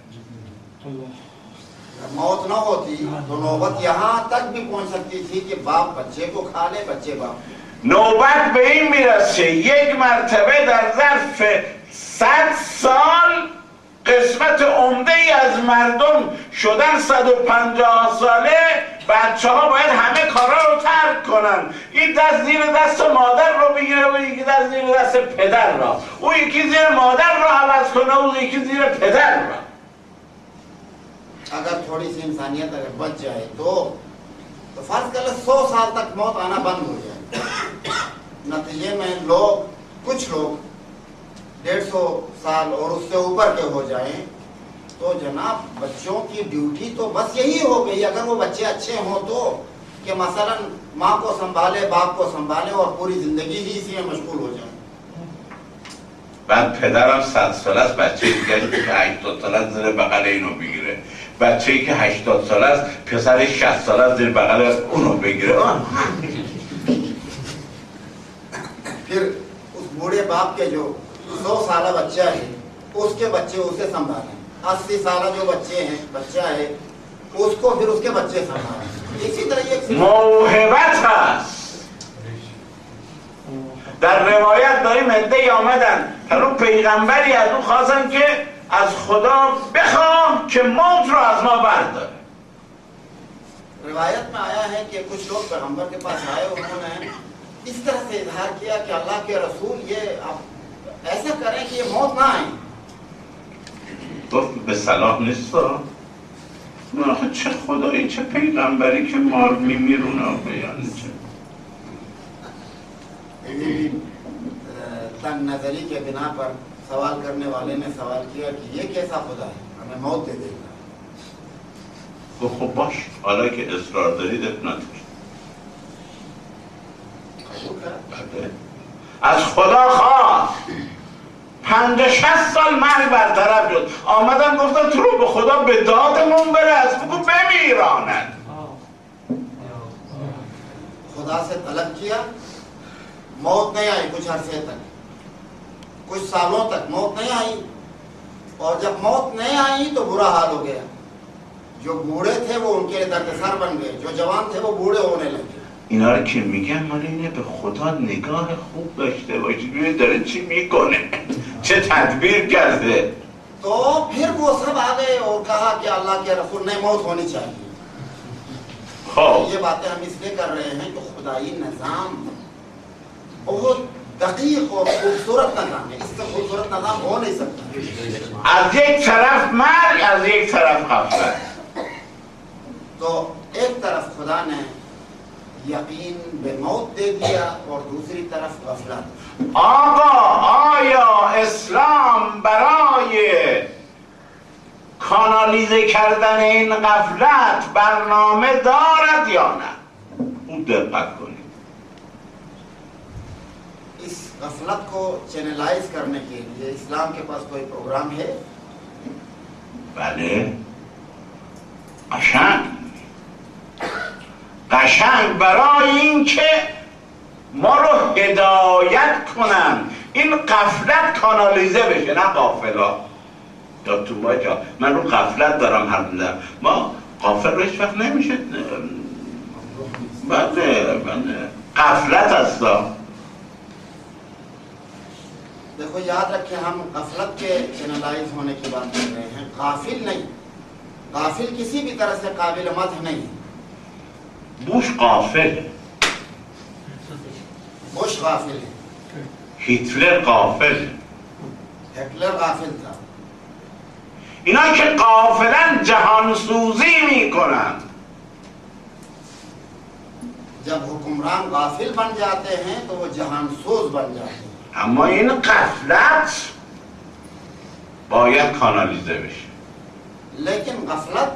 मौत न होती तो नौबत यहाँ तक भी पहुँच सकती थी कि बाप बच्चे को खा ले, बच्चे बाप.
نوبت به این میرسه یک مرتبه در ظرف صد سال قسمت عمده ای از مردم شدن صد و پنجاه ساله، بچه ها باید همه کارا رو ترک کنن. این دست زیر دست مادر رو بگیره و یکی دست زیر دست پدر را، او یکی زیر مادر رو عوض کنه و یکی زیر پدر را.
अगर थोड़ी सी इंसानियत अगर बच जाए तो तो फर्ज कर ले सौ साल तक मौत आना बंद हो जाए। नतीजे में लोग कुछ लोग डेढ़ सौ साल और उससे ऊपर के हो जाएं तो जनाब बच्चों की ड्यूटी तो बस यही हो गई, अगर वो बच्चे अच्छे हों तो, कि मसलन माँ को संभाले, बाप को संभाले और पूरी जिंदगी ही इसी में मशगूल हो जाए।
بعد پدرم صد ساله است، بچه‌ای که هشتاد ساله است زیر بغل اینو بگیره، بچه‌ای که هشتاد ساله است پسر شصت ساله است زیر بغل اونو بگیره.
फिर उस बूढ़े बाप के जो सौ साल बच्चा है उसके बच्चे उसे संभालें, अस्सी साल जो बच्चे हैं बच्चा है उसको फिर उसके बच्चे संभालें। इसी तरह एक
موهبت هست. در روایت داریم عده‌ای آمدن هر پیغمبری از او خواستن که از خدا بخواه که موت رو از ما برداره.
रिवायत में आया है कि कुछ लोग पैगंबर के पास आए, उन्होंने इस तरह से इजहार किया कि अल्लाह के रसूल ये आप ऐसा करें कि ये मौत ना आए।
گفت به صلاح نیست آخه چه خدایی چه پیغمبری که ما رو میمیرونه آخه یعنی چه.
तंग नजरी के बिना पर सवाल करने वाले ने सवाल किया कि ये कैसा खुदा है हमें मौत दे देगा।
तो خب باش حالا که اصرار دارید ندارید. از خدا خواست پنجاه شصت سال مرگ برطرف شد، آمدن گفتن تو رو به خدا به دادمون برس، بگو بمیراند.
खुदा से तलब किया, मौत नहीं आई कुछ अरसे तक, कुछ सालों तक मौत नहीं आई, और जब मौत नहीं आई तो बुरा हाल हो गया। जो बूढ़े थे वो उनके लिए दर्दसर बन गए, जो जवान थे वो बूढ़े होने लगे।
اینا رو که میگن مال اینه به خدا نگاه خوب داشته باشید ببینید داره چی میکنه، چه تدبیر کرده.
तो फिर वो सब आ गए और कहा कि अल्लाह के रसूल नहीं मौत होनी चाहिए। ये बातें हम इसलिए कर रहे हैं कि खुदाई निज़ाम बहुत दकीक और खूबसूरत निज़ाम है, इससे खूबसूरत निज़ाम हो नहीं सकता।
از یک طرف مرگ از یک طرف غفلت.
तो एक तरफ खुदा ने यकीन बे मौत दे दिया और दूसरी तरफ गफलत।
آقا آیا اسلام برای کانالیزه کردن این غفلت برنامه دارد یا نه؟ اون دقت کنید.
इस गफलत को चैनलाइज करने के लिए इस्लाम के पास कोई प्रोग्राम है?
بله قشنگ قشنگ برای این که ما رو هدایت کنن این غفلت کانالیزه بشه، نه غافلا. یا تو ما جا من رو غفلت دارم حرف میزنم، ما غافل رو هیچ وقت نمیشه. بله بله غفلت هستا.
देखो याद रखें हम गफलत के चैनलाइज होने की बात कर रहे हैं, गाफिल नहीं। गाफिल किसी भी तरह से काबिल मदह नहीं।
بوش غافل،
बुश गाफिल है,
هیتلر غافل،
हिटलर गाफिल था।
اینا که غافلن جهانسوزی میکنن.
जब हुक्मरान गाफिल बन जाते हैं तो वो जहानसूज बन जाते हैं।
اما این غفلت باید کانالیزه بشه.
लेकिन गफलत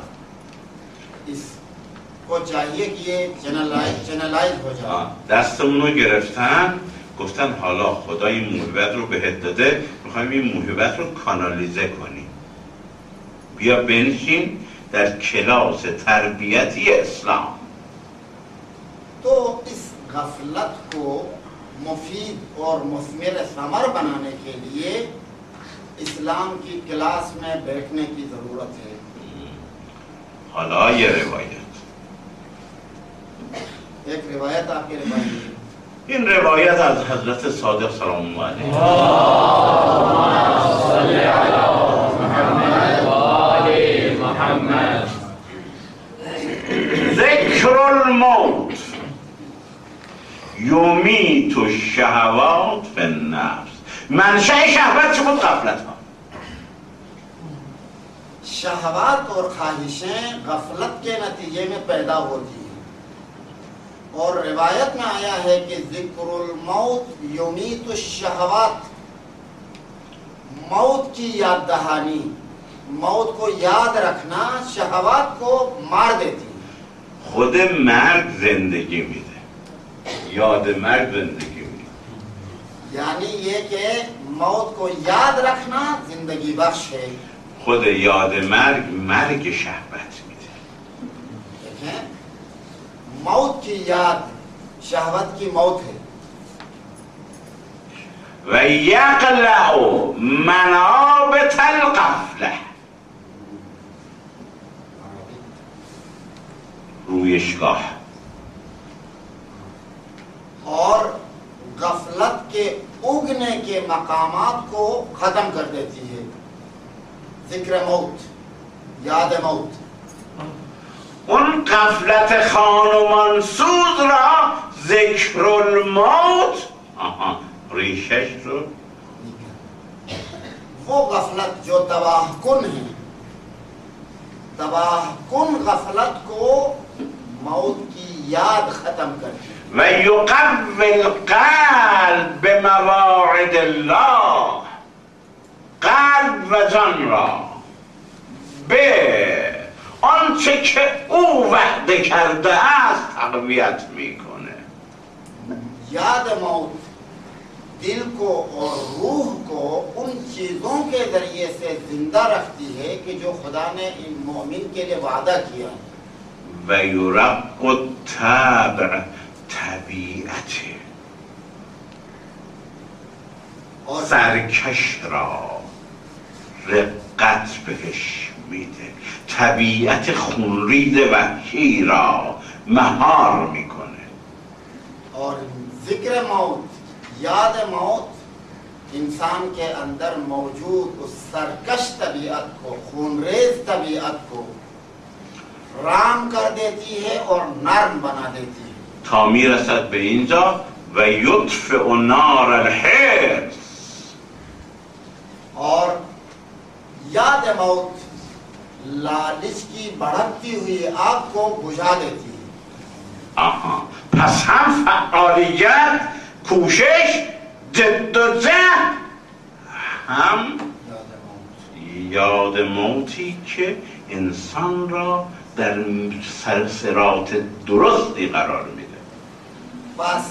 इसको चाहिए कि ये चैनलाइज चैनलाइज हो जाए।
دستمون رو گرفتن گفتن حالا خدا این موهبت رو بهت داده، میخوایم این موهبت رو کانالیزه کنیم، بیا بنشین در کلاس تربیتی اسلام.
तो इस गफलत को मुफीद और मुस्मिर समर बनाने के लिए इस्लाम की क्लास में बैठने की जरूरत है।
حالا یه روایت
एक रिवायत आपके लिए
این روایت از حضرت صادق سلام الله علیه
صلی علی محمد و آل محمد.
ذکر الموت یمیت الشهوات فی النفس. منشأ شهوت چه بود؟ غفلت ها.
शहवात और ख्वाहिशें गफलत के नतीजे में पैदा होती हैं। और रिवायत में आया है कि जिक्रुल मौत युमीतु शहवात, मौत की याद दहानी, मौत को याद रखना शहवात को मार देती है।
خود مرگ زندگی میده، یاد مرگ زندگی میده.
यानी ये कि मौत को याद रखना जिंदगी बख्श है।
خود یاد مرگ مرگ شهوت میده.
देखें, मौत की याद शहवत की मौत है।
و یقلع منابت الغفله، رویشگاه.
और गफलत के उगने के मकामात को खत्म कर देती है। जिक्र मौत, याद मौत
اون غفلت خانمان سوز را ذکر الموت، آها ریشش رو
वो गफलत जो तबाह कुन है, तबाह कुन गफलत को मौत की याद खत्म करती है।
و یقوی القلب به مواعظ الله، قلب و جان را به آنچه که او وعده کرده است تقویت میکنه.
याद मौत दिल को और रूह को उन चीजों के जरिए से जिंदा रखती है कि जो खुदा ने इन मोमिन के लिए वादा किया है।
و یرق الطبع، طبیعته سرکش را رقت بهش میده، طبیعت خونریز وحشی را مهار میکنه.
और जिक्र मौत, याद मौत इंसान के अंदर मौजूद उस सरकश तबीयत को, खूनरेज तबीयत को राम कर देती है और नर्म बना देती है।
تا میرسد به اینجا و یطفئ نار الحرص.
और याद मौत लालच की भड़कती हुई आग को बुझा देती है।
آها، پس هم فعالیت، کوشش، جد و جهد، هم یاد موتی که انسان را در سرصراط درستی قرار میده.
बस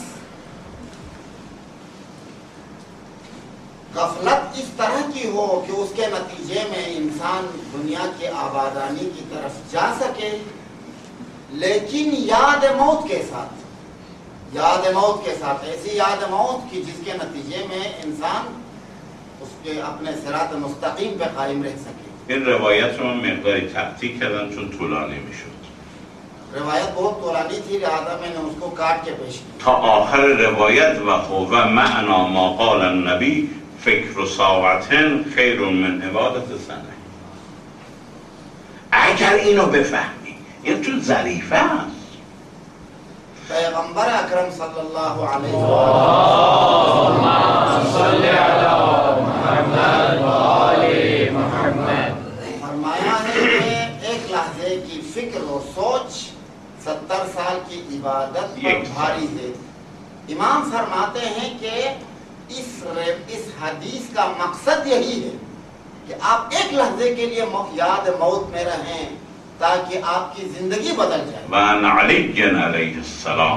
गफलत इस तरह की हो कि उसके नतीजे में इंसान दुनिया के आबादानी की तरफ जा सके, लेकिन याद मौत के साथ, याद मौत के साथ ऐसी याद मौत की जिसके नतीजे में इंसान उसके अपने सिरात मुस्तकीम पे कायम रह सके।
این روایت رو من مقداری تقطیع کردم چون طولانی میشد.
रिवायत बहुत तोलानी थी, लिहाजा मैंने उसको काट के पेश किया।
تا آخر روایت و هو معنا ما قال النبی فکر ساعت خیر من عبادت سنه. اگر اینو بفهمی، این تو ظریفه است.
पैगंबर अकरम सल्लल्लाहु अलैहि वसल्लम फरमाया है कि एक लहजे की फिक्र और सोच सत्तर साल की इबादत पर भारी है। इमाम फरमाते हैं कि इस इस हदीस का मकसद यही है कि आप एक लहजे के लिए याद मौत में रहें ताकि आपकी जिंदगी बदल जाए।
وعن علی علیه السلام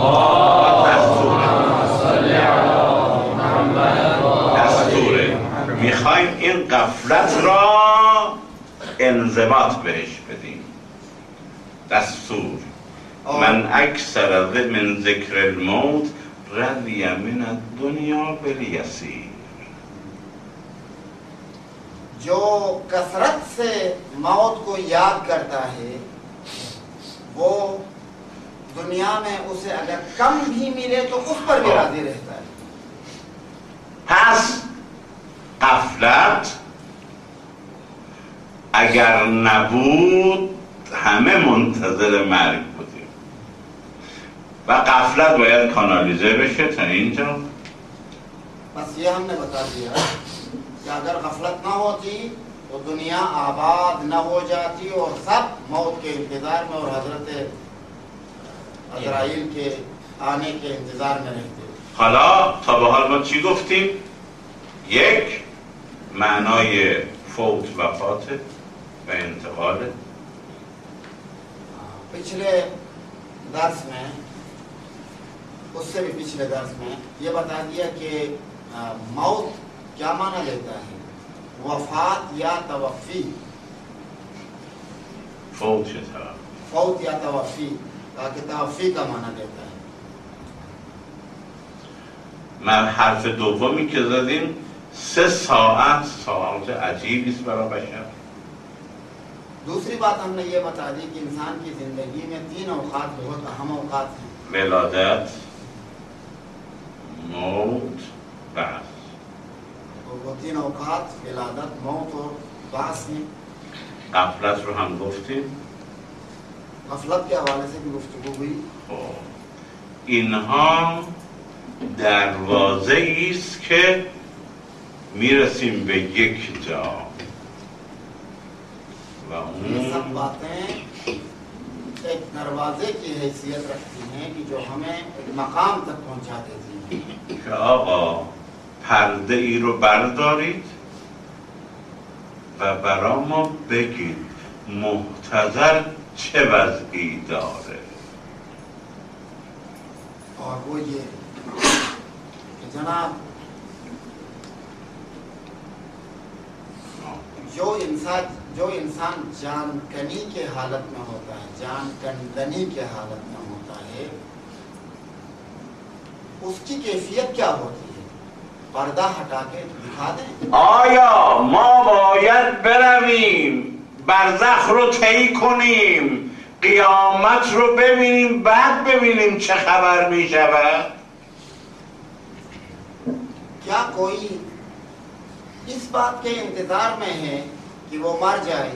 دستوره میخوایم این غفلت را انضباط بهش بدیم. دستور من اکثر من ذکر الموت رضی من الدنیا بالیسیر.
जो कसरत से मौत को याद करता है वो दुनिया में उसे अगर कम भी मिले तो उस पर भी राजी रहता है।
پس غفلت اگر نبود همه منتظر مرگ بودیم و غفلت باید کانالیزه بشه تا اینجا.
बस ये हमने बता दिया कि अगर गफलत ना होती तो दुनिया आबाद न हो जाती और सब मौत के इंतजार में और हजरत अज़राइल के आने के इंतजार में रहते.
حالا تا به حال ما چی گفتیم؟ یک، معنای فوت وفات و انتقاله.
पिछले दर्स में, उससे भी पिछले दर्स में ये बता दिया कि मौत क्या माना देता है, वफात या तवफ़ी.
فوت چه طرف؟
फौत या तवफ़ी, ताकि तवफ़ी का माना देता है.
من حرف دومی که زدیم سه ساعت ساعت عجیبی است برای بشر.
दूसरी बात हमने ये बता दी कि इंसान की जिंदगी में तीन औकात बहुत अहम औकात हैं.
ولادت، موت، بعث.
तो वो तीन औकात विलादत, मौत और बास हैं.
غفلت رو هم گفتیم.
गफलत के हवाले से भी गुफ्तगू हुई.
خب اینها دروازه است که میرسیم به یک جا و
ये सब
اون
बातें एक दरवाजे की हैसियत रखती हैं कि जो हमें एक मकाम तक पहुंचा देती हैं.
که آقا پرده ای رو بردارید و برا ما بگید محتضر چه وضعی داره.
और वो ये कि जनाब जो इंसान जो इंसान जान कनी के हालत में होता है, जान कंदनी के हालत में होता है, उसकी कैफियत क्या होती है, पर्दा हटा के दिखा दें.
آیا ما باید برویم برزخ رو طی کنیم، قیامت رو ببینیم، بعد ببینیم چه خبر می شود؟
क्या कोई इस बात के इंतजार में है कि वो मर जाए,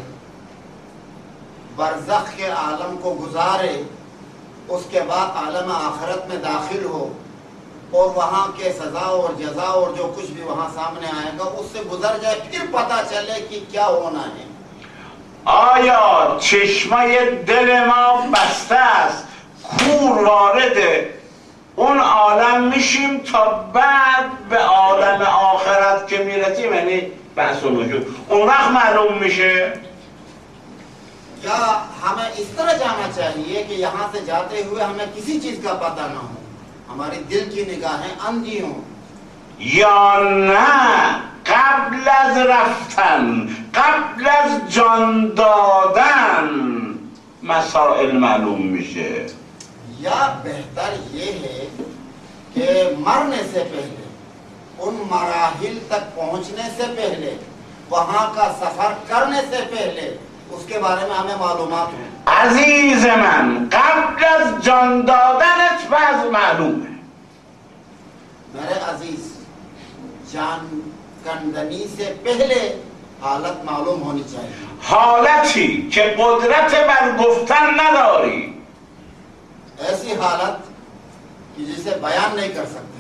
बरज़ख के आलम को गुजारे, उसके बाद आलम आखिरत में दाखिल हो और वहाँ के सज़ा और जज़ा और जो कुछ भी वहाँ सामने आएगा उससे गुजर जाए, फिर पता चले कि क्या होना है.
آیا چشمه دل ما بسته است، کور وارد اون عالم میشیم تا بعد به عالم آخرت که میرسیم، یعنی بحث و نشور، اون وقت معلوم میشه؟
या हमें इस तरह जाना चाहिए कि यहाँ से जाते हुए हमें किसी चीज का पता ना हो, हमारी दिल की निगाहें अंधी हों.
یا نه قبل از رفتن، قبل از جان دادن مسائل معلوم میشه.
या बेहतर ये है कि मरने से पहले, उन मराहिल तक पहुंचने से पहले, वहां का सफर करने से पहले उसके बारे में हमें मालूमात हो.
عزیز من قبل از جان دادنت وضع معلومه.
मेरे अजीज, जान कंदनी से पहले हालत मालूम होनी चाहिए.
حالتی که قدرت بر گفتن نداری،
ऐसी हालत कि जिसे बयान नहीं कर सकते,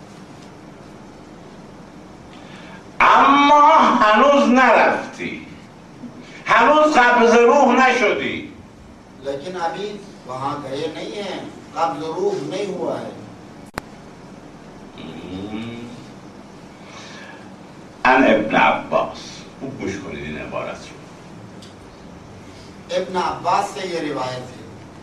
اما هنوز نرفتی، هنوز قبض روح نشدی.
लेकिन अभी वहां गए नहीं हैं, कब्ज़ रूह नहीं हुआ है.
ان ابن عباس، خوب گوش کنید این عبارت رو.
ابن عباس से ये रिवायत है.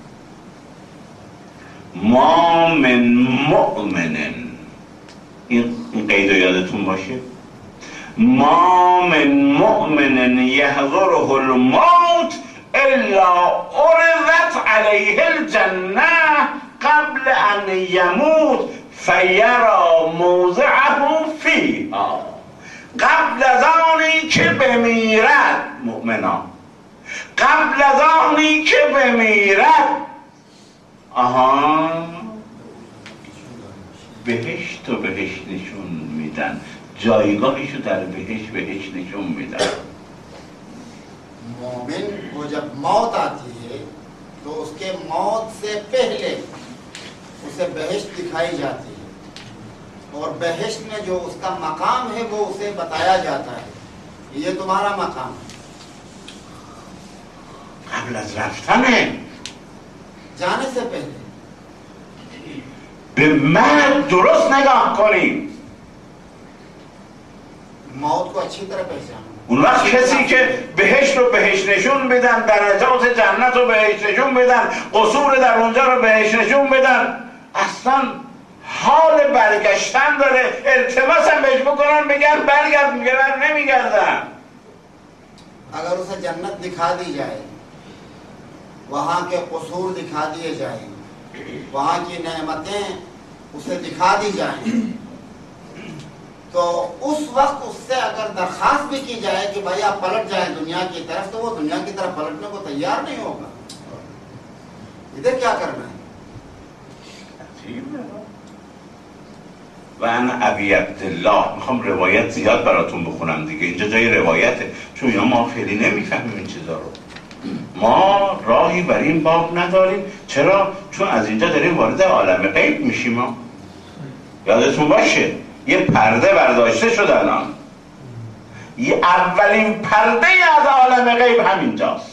ما من مؤمن، این قید رو یادتون باشه، ما من مؤمن یحضره الموت الا عرضت علیه الجنه قبل ان یموت فیرا موضعه فیها. قبل از آنی که بمیرد، مؤمنان قبل از آنی که بمیرد آها بهشت و بهشت نشون میدن، جایگاهشو در بهشت بهشت نشون میدن.
मोमिन को जब मौत आती है तो उसके मौत से पहले उसे बहिश्त दिखाई जाती है और बहिश्त में जो उसका मकाम है वो उसे बताया जाता है, ये तुम्हारा मकाम है।
قبل از رفتنه،
जाने से पहले
به مرگ درست نگاه کنیم.
मौत को अच्छी तरह पहचानो।
اون وقت کسی که بهشت رو بهشت نشون بدن، درجات جنت رو بهشت نشون بدن، قصور در اونجا رو بهشت نشون بدن، اصلا حال برگشتن داره. التماس هم بهش بکنن بگن برگرد، میگه من نمیگردم.
अगर उसे जन्नत दिखा दी जाए, वहाँ के कसूर दिखा दिए जाए, वहाँ की नेमतें उसे दिखा दी जाए, तो उस वक्त उससे अगर दरखास्त भी की जाए कि भाई आप पलट जाएं दुनिया की तरफ, तो वो दुनिया की तरफ पलटने को तैयार नहीं होगा। इधर क्या करना है?
و انا ابی عبدالله، میخوام روایت زیاد براتون بخونم دیگه، اینجا جای روایته، چون اینا ما خیلی نمیفهمیم این چیزا رو. ما راهی بر این باب نداریم. چرا؟ چون از اینجا داریم وارد عالم غیب میشیم. ما یادتون باشه یه پرده برداشته شد الان، یه اولین پرده از عالم غیب همینجاست.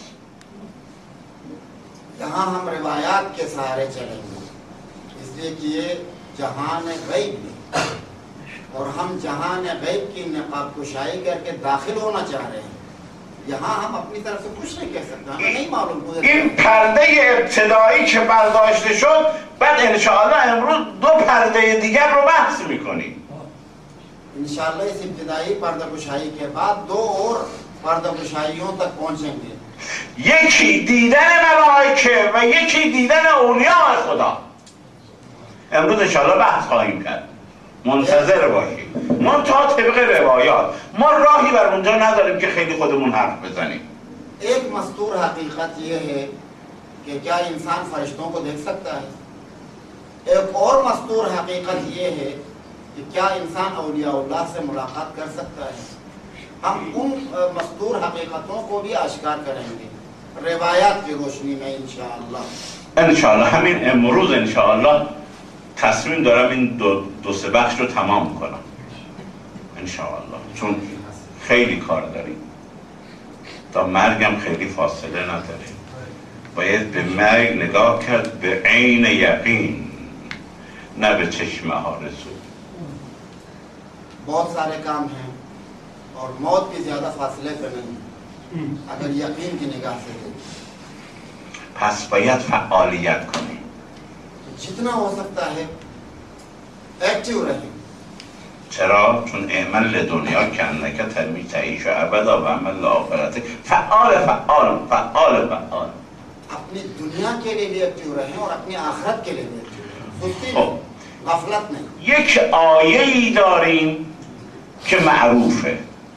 यहाँ हम रिवायात के सहारे चलेंगे, इसलिए कि ये जहान गैब है और हम जहान गैब की नकाब कुशाई करके दाखिल होना चाह रहे हैं। यहाँ हम अपनी तरफ से कुछ नहीं कह सकते, हमें नहीं मालूम।
این پرده ابتدایی که برداشته شد، بعد انشاءالله امروز دو پرده دیگر رو بحث میکنیم.
इंशाअल्लाह इस इब्तिदाई पर्दा कुशाई के बाद दो और पर्दा कुशाइयों तक पहुंचेंगे।
یکی دیدن ملائکه و یکی دیدن اولیاء خدا. امروز انشاءالله بحث خواهیم کرد، منتظر باشید. ما تا طبق روایات ما راهی بر اونجا نداریم که خیلی خودمون حرف بزنیم.
एक मस्तूर हकीकत ये है कि क्या इंसान फरिश्तों को देख सकता है। एक और मस्तूर हकीकत ये है कि क्या इंसान औलियाउल्लाह से मुलाकात कर सकता है। हम उन मस्तूर हकीकतों को भी आश्कार करेंगे रिवायात की रोशनी में इंशाअल्लाह।
انشاءالله همین امروز انشاءالله تصمیم دارم این دو, دو سه بخش رو تمام کنم انشاءالله، چون خیلی کار داریم. تا مرگم خیلی فاصله نداره. باید به مرگ نگاه کرد به عین یقین، نه به چشم آرزو.
बहुत सारे काम हैं और मौत भी ज्यादा फासले पे नहीं अगर यकीन की निगाह से देखें।
پس باید فعالیت کنیم.
जितना हो सकता है एक्टिव रहें।
چرا؟ چون اعمال دنیا که انک ترمی تعیش و ابدا و عمل آخرت. فعال فعال فعال فعال.
अपनी दुनिया के लिए भी एक्टिव रहें और अपनी आखिरत के लिए भी एक्टिव रहें। सुस्ती
خب
नहीं, गफलत नहीं।
یک آیه ای داریم که معروفه،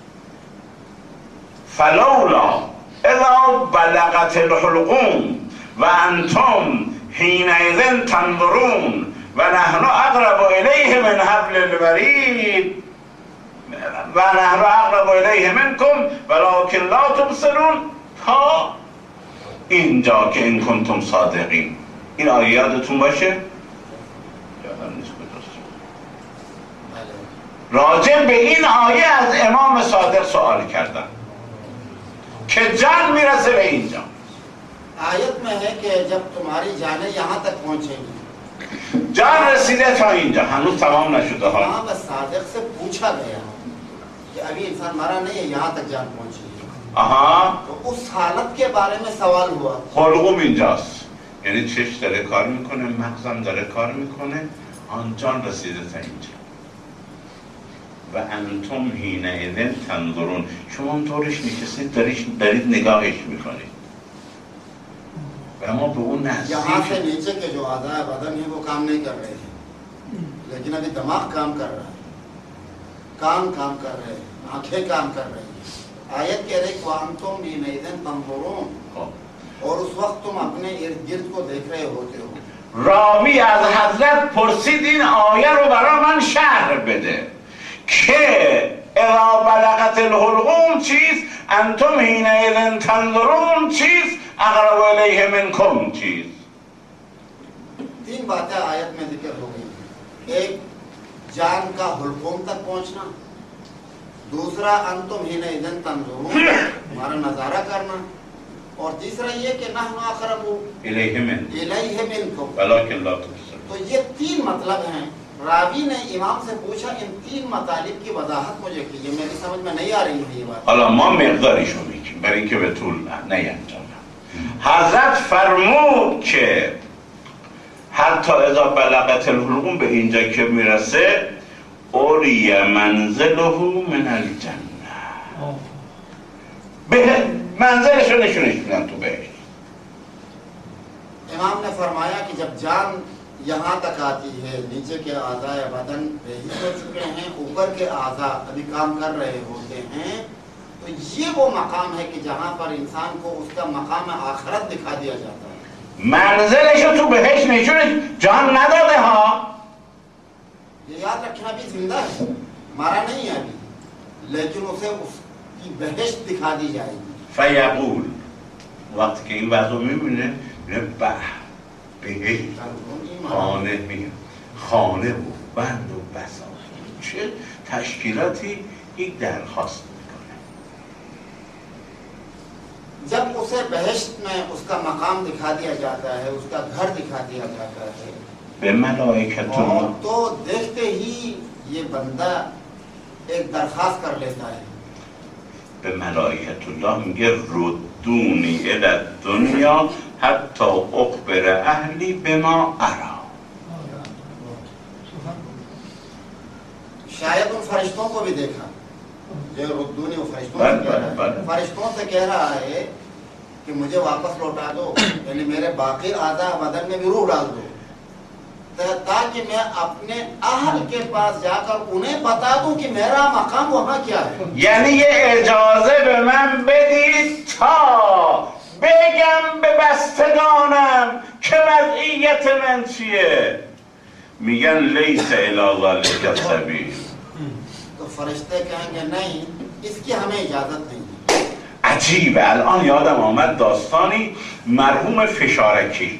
فلولا اذا بلغت الحلقوم و انتم حینئذ تنظرون و نحن اقرب الیه من حبل الورید و نحن اقرب الیه منکم ولکن لا تبصرون. تا اینجا که این کنتم صادقین. این آیه یادتون باشه؟ راجع به این آیه از امام صادق سوال کردن که جان میرسه به اینجا.
आयत में है कि जब तुम्हारी जाने यहाँ तक पहुँचेंगी,
جان رسیده تا اینجا، هنوز تمام نشده ها.
वहाँ बस सादिक से पूछा गया कि अभी इंसान मरा नहीं है, यहाँ तक जान पहुँची है।
آها
तो उस हालत के बारे में सवाल हुआ।
حلقوم اینجاست، یعنی چش داره کار میکنه، مغزم داره کار میکنه، آن جان رسیده تا اینجا. و انتم حینئذ تنظرون، شما اونطورش نشستید دارید دارید نگاهش میکنید و ما به اون نزدیک.
यहाँ से नीचे के जो आज़ाए बदन है वो काम नहीं कर रहे हैं, लेकिन अभी दिमाग काम कर रहा है, कान काम कर रहे हैं, आंखें काम कर रही हैं। आयत कह रही कि अंतुम हिनैज़ तंज़ुरून, और उस वक्त तुम अपने इर्द गिर्द को देख रहे होते हो।
راوی از حضرت پرسید این آیه رو برای من شرح بده که اذا بلغت الحلقوم چیست، انتم حینئذ تنظرون چیست، اقرب الیه منکم چیست.
तीन बातें आयत में जिक्र हो गई। एक जान का हुल्कुम तक पहुंचना, दूसरा अंतुम हिनइज़न तंजुरून, हमारा नजारा करना, और तीसरा ये कि नहनु अक़रबु
इलैहि मिन
इलैहि मिनकुम
वलाकिन ला तुबसिरून।
तो ये तीन मतलब हैं। रावी ने इमाम से पूछा इन तीन मतालिब की वजाहत मुझे कीजिए, मेरी समझ में नहीं आ रही है ये बात।
حالا ما مقداریشو میگیم برای اینکه به طول نیانجامم. حضرت فرمود که حتی اذا بلغت الحلقوم به اینجا که میرسه اوری منزله من الجنه، به منزلشو نشونش میدن تو بهشت.
इमाम ने फरमाया कि जब जान यहाँ तक आती है, नीचे के आज़ाए बदन बेहिस हो चुके हैं, ऊपर के आज़ा अभी काम कर रहे होते हैं, तो ये वो मकाम है कि जहाँ पर इंसान को उसका मकाम आखिरत दिखा दिया जाता है।
منزلشو تو بهشت نشونش جان نداده ها.
ये याद रखना भी जिंदा है, मारा नहीं है अभी, लेकिन उसे उसकी बहश्त दिखा दी जाएगी।
فیقول وقتی که این وضع میبینه میگه به بهشت خانه میگه خانه و بند و بساط چه تشکیلاتی یک درخواست میکنه.
जब उसे बहश्त में उसका मकाम दिखा दिया जाता है, उसका घर दिखा दिया जाता है,
به ملائکت
और तो देखते ही ये बंदा एक दरखास्त कर लेता है।
به ملائکت الله میگه ردونی الی الدنیا حتی اخبر اهلی بما ارا.
शायद उन फरिश्तों को भी देखा, जो रुद्दूनी वो फरिश्तों
बल,
से कह रहा
बल,
है,
बल।
फरिश्तों से कह रहा है कि मुझे वापस लौटा दो, यानी मेरे बाकी आज़ा बदन में भी रूह डाल दो, ताकि मैं अपने अहल के पास जाकर उन्हें बता दूं कि मेरा मकाम वहाँ क्या है।
یعنی یه اجازه به من بدید تا بگم به بستگانم که وضعیت من چیه. میگن لیس الی ذلک سبیل.
तो फरिश्ते कहेंगे नहीं, इसकी हमें इजाजत नहीं है।
عجیبه. الان یادم آمد داستانی مرحوم فشارکی،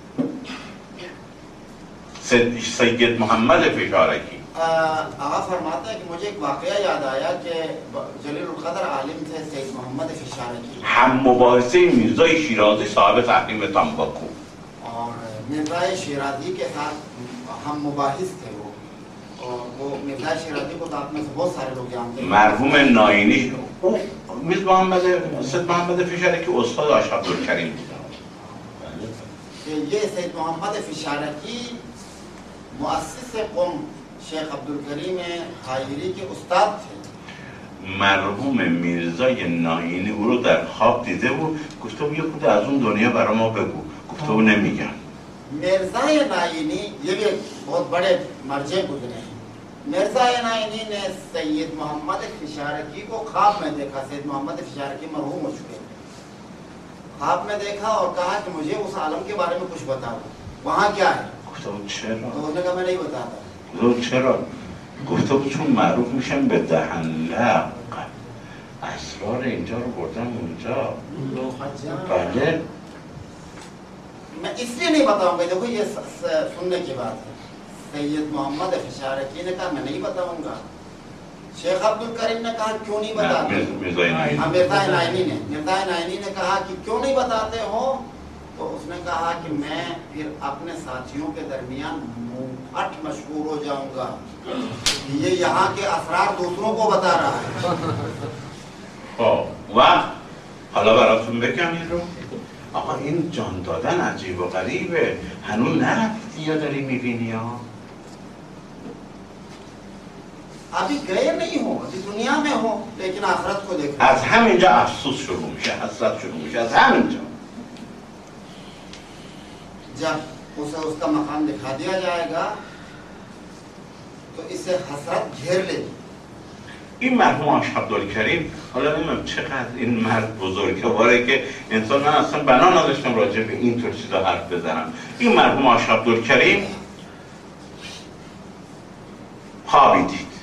سید محمد فشارکی
आगा फरमाते हैं कि मुझे एक वाकया याद आया कि जलीलुल क़द्र आलिम थे सैयद मोहम्मद फिशारकी,
هم مباحثه میرزای شیرازی صاحب تحریم تنباکو
और मिर्ज़ा शिराज़ी के साथ हम मुबाहिस थे वो, और वो मिर्ज़ा शिराज़ी को तो आप में से बहुत सारे लोग जानते हैं।
مرحوم ناینی او میز محمد سید محمد فشارکی استاد آش عبدالکریم بود.
कि ये सैयद मोहम्मद फिशारकी मुअस्सिस कौम शेख अब्दुल करीम हाजिरी के उस्ताद थे।
مرحوم میرزای ناینی او رو در خواب دیده بود، گفته بود یه خود از اون دنیا برای ما بگو، گفته بود نمیگم.
मिर्ज़ा नाइनी ये भी बहुत बड़े मर्जे गुजरे हैं। मिर्ज़ा नाइनी ने सैयद मोहम्मद फिशारकी को ख्वाब में देखा। सैयद मोहम्मद फिशारकी मरहूम हो चुके, ख्वाब में देखा और कहा कि मुझे उस आलम के बारे में कुछ बताओ, वहाँ क्या है।
گفته بود چرا؟
तो उसने कहा मैं नहीं बताता।
گفته بود چرا؟ گفته بود چون معروف میشن به دهنلق، اسرار اینجا رو بردم اونجا. بله.
मैं इसलिए नहीं बताऊंगा, देखो ये सुनने की बात है। सैयद मोहम्मद फिशारकी ने कहा मैं नहीं बताऊंगा। शेख अब्दुल करीम ने कहा क्यों नहीं बताते?
मिर्ज़ा
नाइनी ने मिर्ज़ा नाइनी ने कहा कि क्यों नहीं बताते हो? तो उसने कहा कि मैं फिर अपने साथियों के दरमियान मुंहफट मशहूर हो जाऊंगा, ये यहाँ के असरार दूसरों को बता रहा है।
خب وقت حالا براتون بگم این رو. آقا این جان دادن عجیب و غریبه، هنوز نرفتی یا داری میبینی ها؟
अभी गए नहीं हो, अभी दुनिया में हो, लेकिन आखिरत को देखो।
از همینجا افسوس شروع میشه، حسرت شروع میشه از همینجا.
जब उसे उसका मकाम दिखा दिया जाएगा तो इसे हसरत घेर लेगी।
این مرحوم آش عبدالکریم، حالا نمیدونم چقدر این مرد بزرگواره که انسان، من اصلا بنا نداشتم راجع به این طور چیزا حرف بزنم. این مرحوم آش عبدالکریم خوابی دید.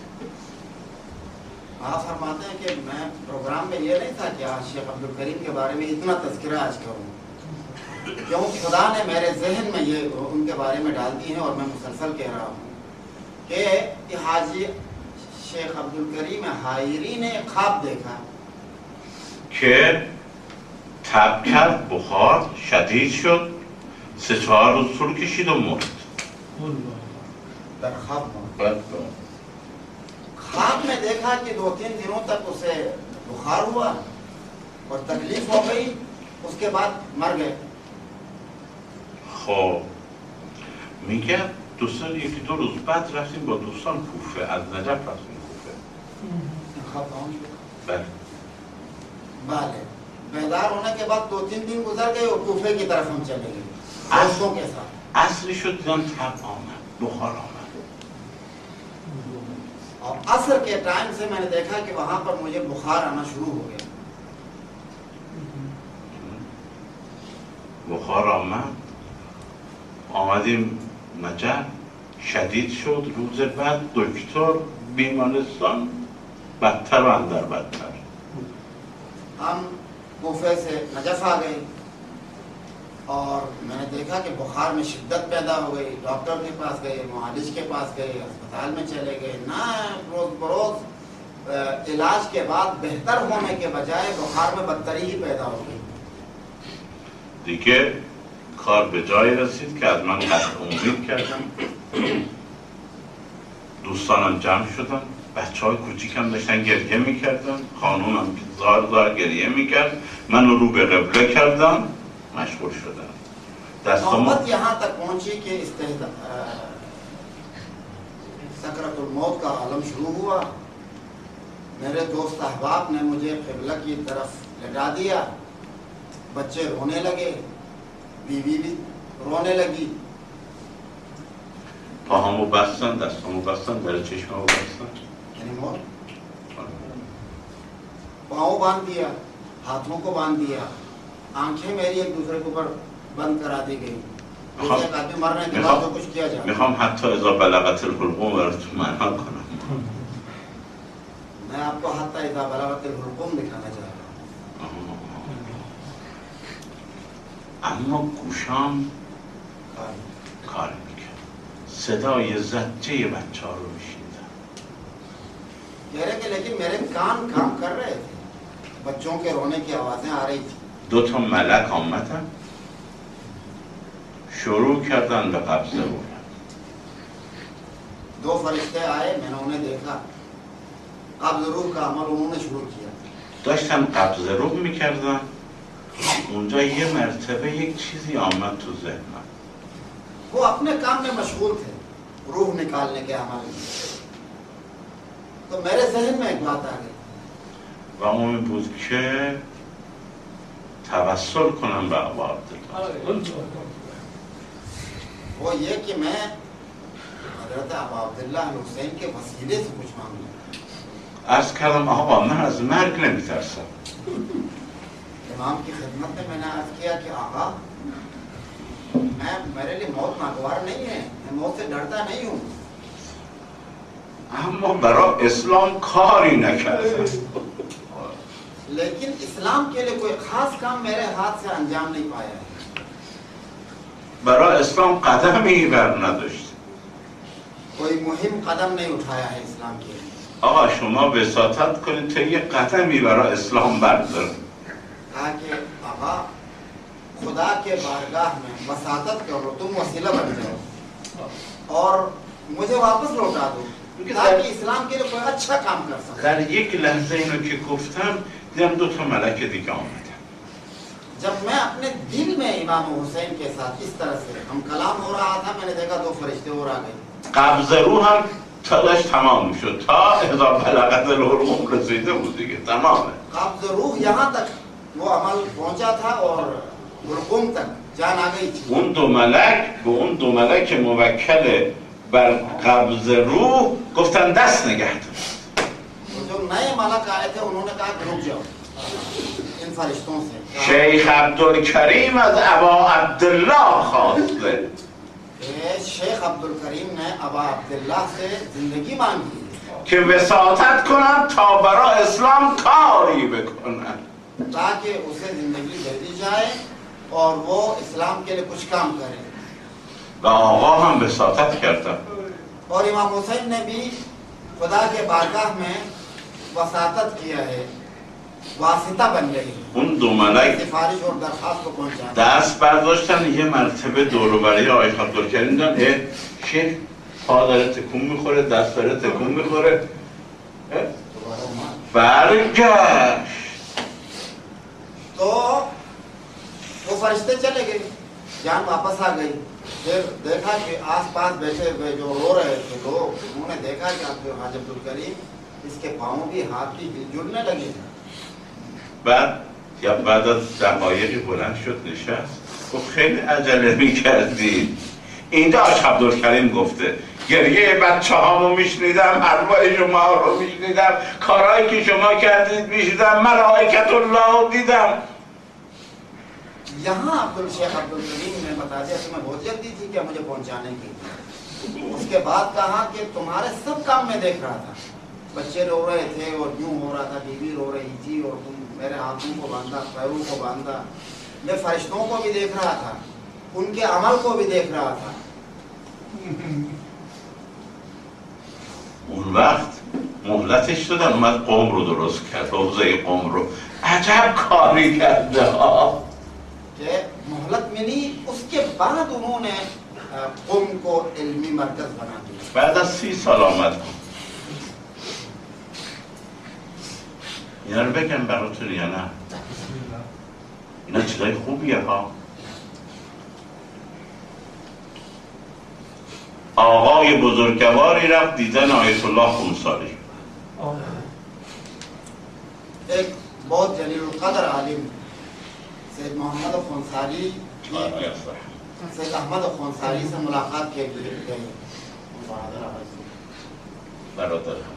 आप फरमाते हैं कि मैं प्रोग्राम में ये नहीं था कि आज शेख अब्दुल करीम के बारे में इतना तज़किरा आज करूँ, क्यों खुदा ने मेरे जहन में ये उनके बारे में डाल दी है और मैं मुसलसल कह रहा हूँ कि हाजी शेख अब्दुल करीम हायरी ने ख्वाब देखा
که تب کرد، بخار شدید شد، سه چهار روز طول کشید و مرد.
در ख्वाब ख्वाब में देखा कि दो तीन दिनों तक उसे बुखार हुआ और तकलीफ हो गई, उसके बाद मर गए.
خب میگه دوستان یکی دو روز بعد رفتیم با دوستان کوفه، از نجف رفتیم کوفه.
ख्वाब पहुंच गए.
بله
बाले बेदार होने के बाद दो तीन दिन गुजर गए और कूफे की तरफ हम चले गए दोस्तों के साथ.
اصلی شد دیدم تب آمد، بخار آمد.
और असर के टाइम से मैंने देखा कि वहां पर मुझे बुखार आना शुरू हो गया.
بخار آمد، آمدیم نجف، شدید شد. روز بعد دکتر بیمارستان، بدتر و اندر بدتر.
हम कूफे से नजफ आ गए और मैंने देखा कि बुखार में शिद्दत पैदा हो गई. डॉक्टर के पास गए, मुआलिज के पास गए, अस्पताल में चले गए. ना रोज बरोज इलाज के बाद बेहतर होने के बजाय बुखार में बदतरी ही पैदा हो गई.
دیگه کار به جایی رسید که از من قطع امید کردم. دوستانم جمع شدن، بچه های کوچیکم داشتن گریه میکردن، خانومم که زار زار گریه میکرد، من رو به قبله کردم، مشغول شدم. دستم
मोहब्बत यहाँ तक पहुंची कि सकरातुल मौत का आलम शुरू हुआ. मेरे दोस्त अहबाब ने मुझे क़िबला की तरफ लगा दिया. बच्चे रोने लगे, बीवी भी रोने लगी.
پاهامو بستن، دستامو بستن، در چشمامو بستن.
यानी मौत. पाँव बांध दिया, हाथों को बांध दिया, आंखें मेरी एक दूसरे के ऊपर बंद करा दी गई. जैसे एक आदमी मरने के बाद जो कुछ किया जाए.
میخوام حتی اذا بلغت الحلقوم براتون معنا کنم.
मैं आपको हत्ता इज़ा बलगतिल हुलकुम दिखाना चाह रहा हूँ.
اما گوشام کار میکرد، صدای زجه بچه ها رو میشنیدم.
कह रहे कि लेकिन मेरे कान काम कर रहे थे, बच्चों के रोने की आवाजें आ रही थी.
دو تا ملک آمدن، شروع کردن به قبض روح.
दो फरिश्ते आए, मैंने उन्हें देखा. कब्ज़ रूह का अमल उन्होंने शुरू किया.
داشتن قبض روح میکردن. اونجا یه مرتبه یک چیزی آمد تو ذهنم.
वो अपने काम में मशगूल थे, रूह निकालने के अमल में. तो मेरे जहन में एक बात आ गई.
و اون بود که توسل کنم به ابا عبدالله.
वो ये कि मैं हजरत अबू अब्दुल्लाह हुसैन के वसीले से कुछ मांगूं.
عرض کردم آقا من از مرگ نمیترسم.
इमाम की खिदमत में मैंने अर्ज किया कि आका, मैं मेरे लिए मौत नागवार नहीं है, मैं मौत से डरता नहीं हूँ.
اما برای اسلام کاری نکردم.
लेकिन इस्लाम के लिए कोई खास काम मेरे हाथ से अंजाम नहीं पाया है.
برای اسلام قدمی بر نداشت.
कोई मुहिम कदम नहीं उठाया है इस्लाम के लिए.
آقا شما وساطت کنید تا یه قدمی برای اسلام بردارید.
कहा कि आका, खुदा के बारगाह में वसातत करो, तुम वसीला बन जाओ और मुझे वापस लौटा दो ताकि इस्लाम के लिए कोई अच्छा काम कर सके.
در یک لحظه اینو که گفتم دیدم دو تا ملک دیگه آمدن.
जब मैं अपने दिल में इमाम हुसैन के साथ इस तरह से हम कलाम हो रहा था, मैंने देखा दो फरिश्ते और आ गए.
قبض روح هم تا داشت تمام شد، تا اذا بلغت الحلقوم رسیده بود دیگه تمامه.
कब्ज़ रूह यहाँ तक वो अमल पहुँचा था और हुलकुम तक जान आ गई थी.
اون دو ملک به اون دو ملک موکل بر قبض روح گفتن دست نگه دار.
वो जो नए मलक आए थे उन्होंने कहा कि रुक जाओ इन फरिश्तों से।
शेख अब्दुलकरीम از ابا عبدالله خواسته
शेख अब्दुल करीम ने अबा अब्दुल्लाह से जिंदगी मांगी
که وساطت کنم تا برای اسلام کاری بکنم
ताकि उसे जिंदगी दे दी जाए और वो इस्लाम के लिए कुछ काम करे।
و آقا هم وساطت کردم
और इमाम हुसैन ने भी खुदा के बारगाह में वसातत किया है, वासिता बन गई।
اون دو ملک
सिफारिश और दरखास्त को पहुंचाया।
دست برداشتن یه مرتبه دور و برای آقای عبدالکریم دادن اه شیخ پا داره تکون میخوره دست داره تکون میخوره برگشت
तो वो फरिश्ते चले गए, जान वापस आ गई। फिर देखा कि आसपास बैठे हुए जो रो रहे थे लोग, उन्होंने देखा कि हाजी अब्दुल करीम इसके पाँव भी हाथ भी जुड़ने लगे।
بعد یا بعد از دقایقی بلند شد نشست گفت خیلی عجله میکردید. اینجا حاج عبدالکریم گفته گریه بچه هامو میشنیدم، حرفای شما رو میشنیدم، کارهایی که شما کردید میشنیدم، ملائکت الله دیدم.
यहाँ अब्दुल शेख अब्दुल करीम ने बता दिया तुम्हें बहुत जल्दी थी क्या मुझे पहुंचाने की। उसके बाद कहा कि तुम्हारे सब काम में देख रहा था, बच्चे रो रहे थे और यूं हो रहा था, बीवी रो रही थी और तुम मेरे हाथों को बांधा, पैरों को बांधा। मैं फरिश्तों को भी देख रहा था, उनके अमल को भी देख रहा था।
اون وقت مهلتش دادن اومد قوم رو درست کرد، حوزه قوم رو. عجب کاری کرده ها.
कि मोहलत मिली, उसके बाद उन्होंने कौम को इल्मी मरकज बना दिया।
بعد از سی سال آمد اینا رو بگم براتون یا نه؟ اینا چیزای خوبیه ها. آقای بزرگواری رفت دیدن آیت الله خونساری.
एक बहुत जलील कदर आलिम सैयद मोहम्मद खुनसारी सैयद अहमद खुनसारी से मुलाकात के लिए गए।
برادرم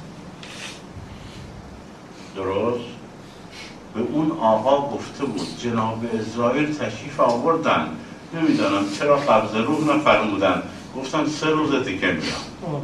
درست به اون آقا گفته بود جناب اسرائیل تشریف آوردن، نمیدانم چرا قبض روح نفرمودن، گفتن سه روز دیگه میام.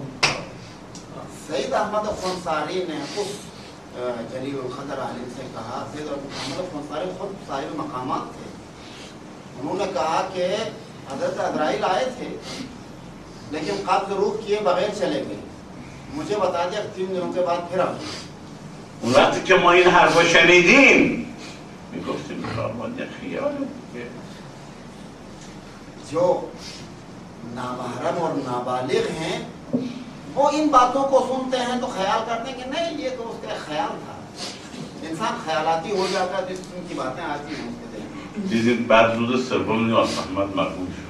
सैयद अहमद खुनसारी ने उस जलील कदर आलिम से कहा, सैयद अहमद खुनसारी खुद साहिब मकामात थे, उन्होंने कहा कि हजरत अजराइल आए थे लेकिन कब्ज़ रूह किए बगैर चले गए, मुझे बता दिया तीन दिनों के बाद फिर आए।
اون وقتی که ما این حرفا شنیدیم میگفتیم فرمان یه خیاله
जो नामहरम और नाबालिग हैं वो इन बातों को सुनते हैं तो ख्याल करते हैं कि नहीं ये तो उसका ख्याल था। इंसान ख्यालाती हो जाता है, जिस की बातें आती हैं उसके दिल में।
دیدیم بعد روز سوم نیاز محمد مرحوم شد.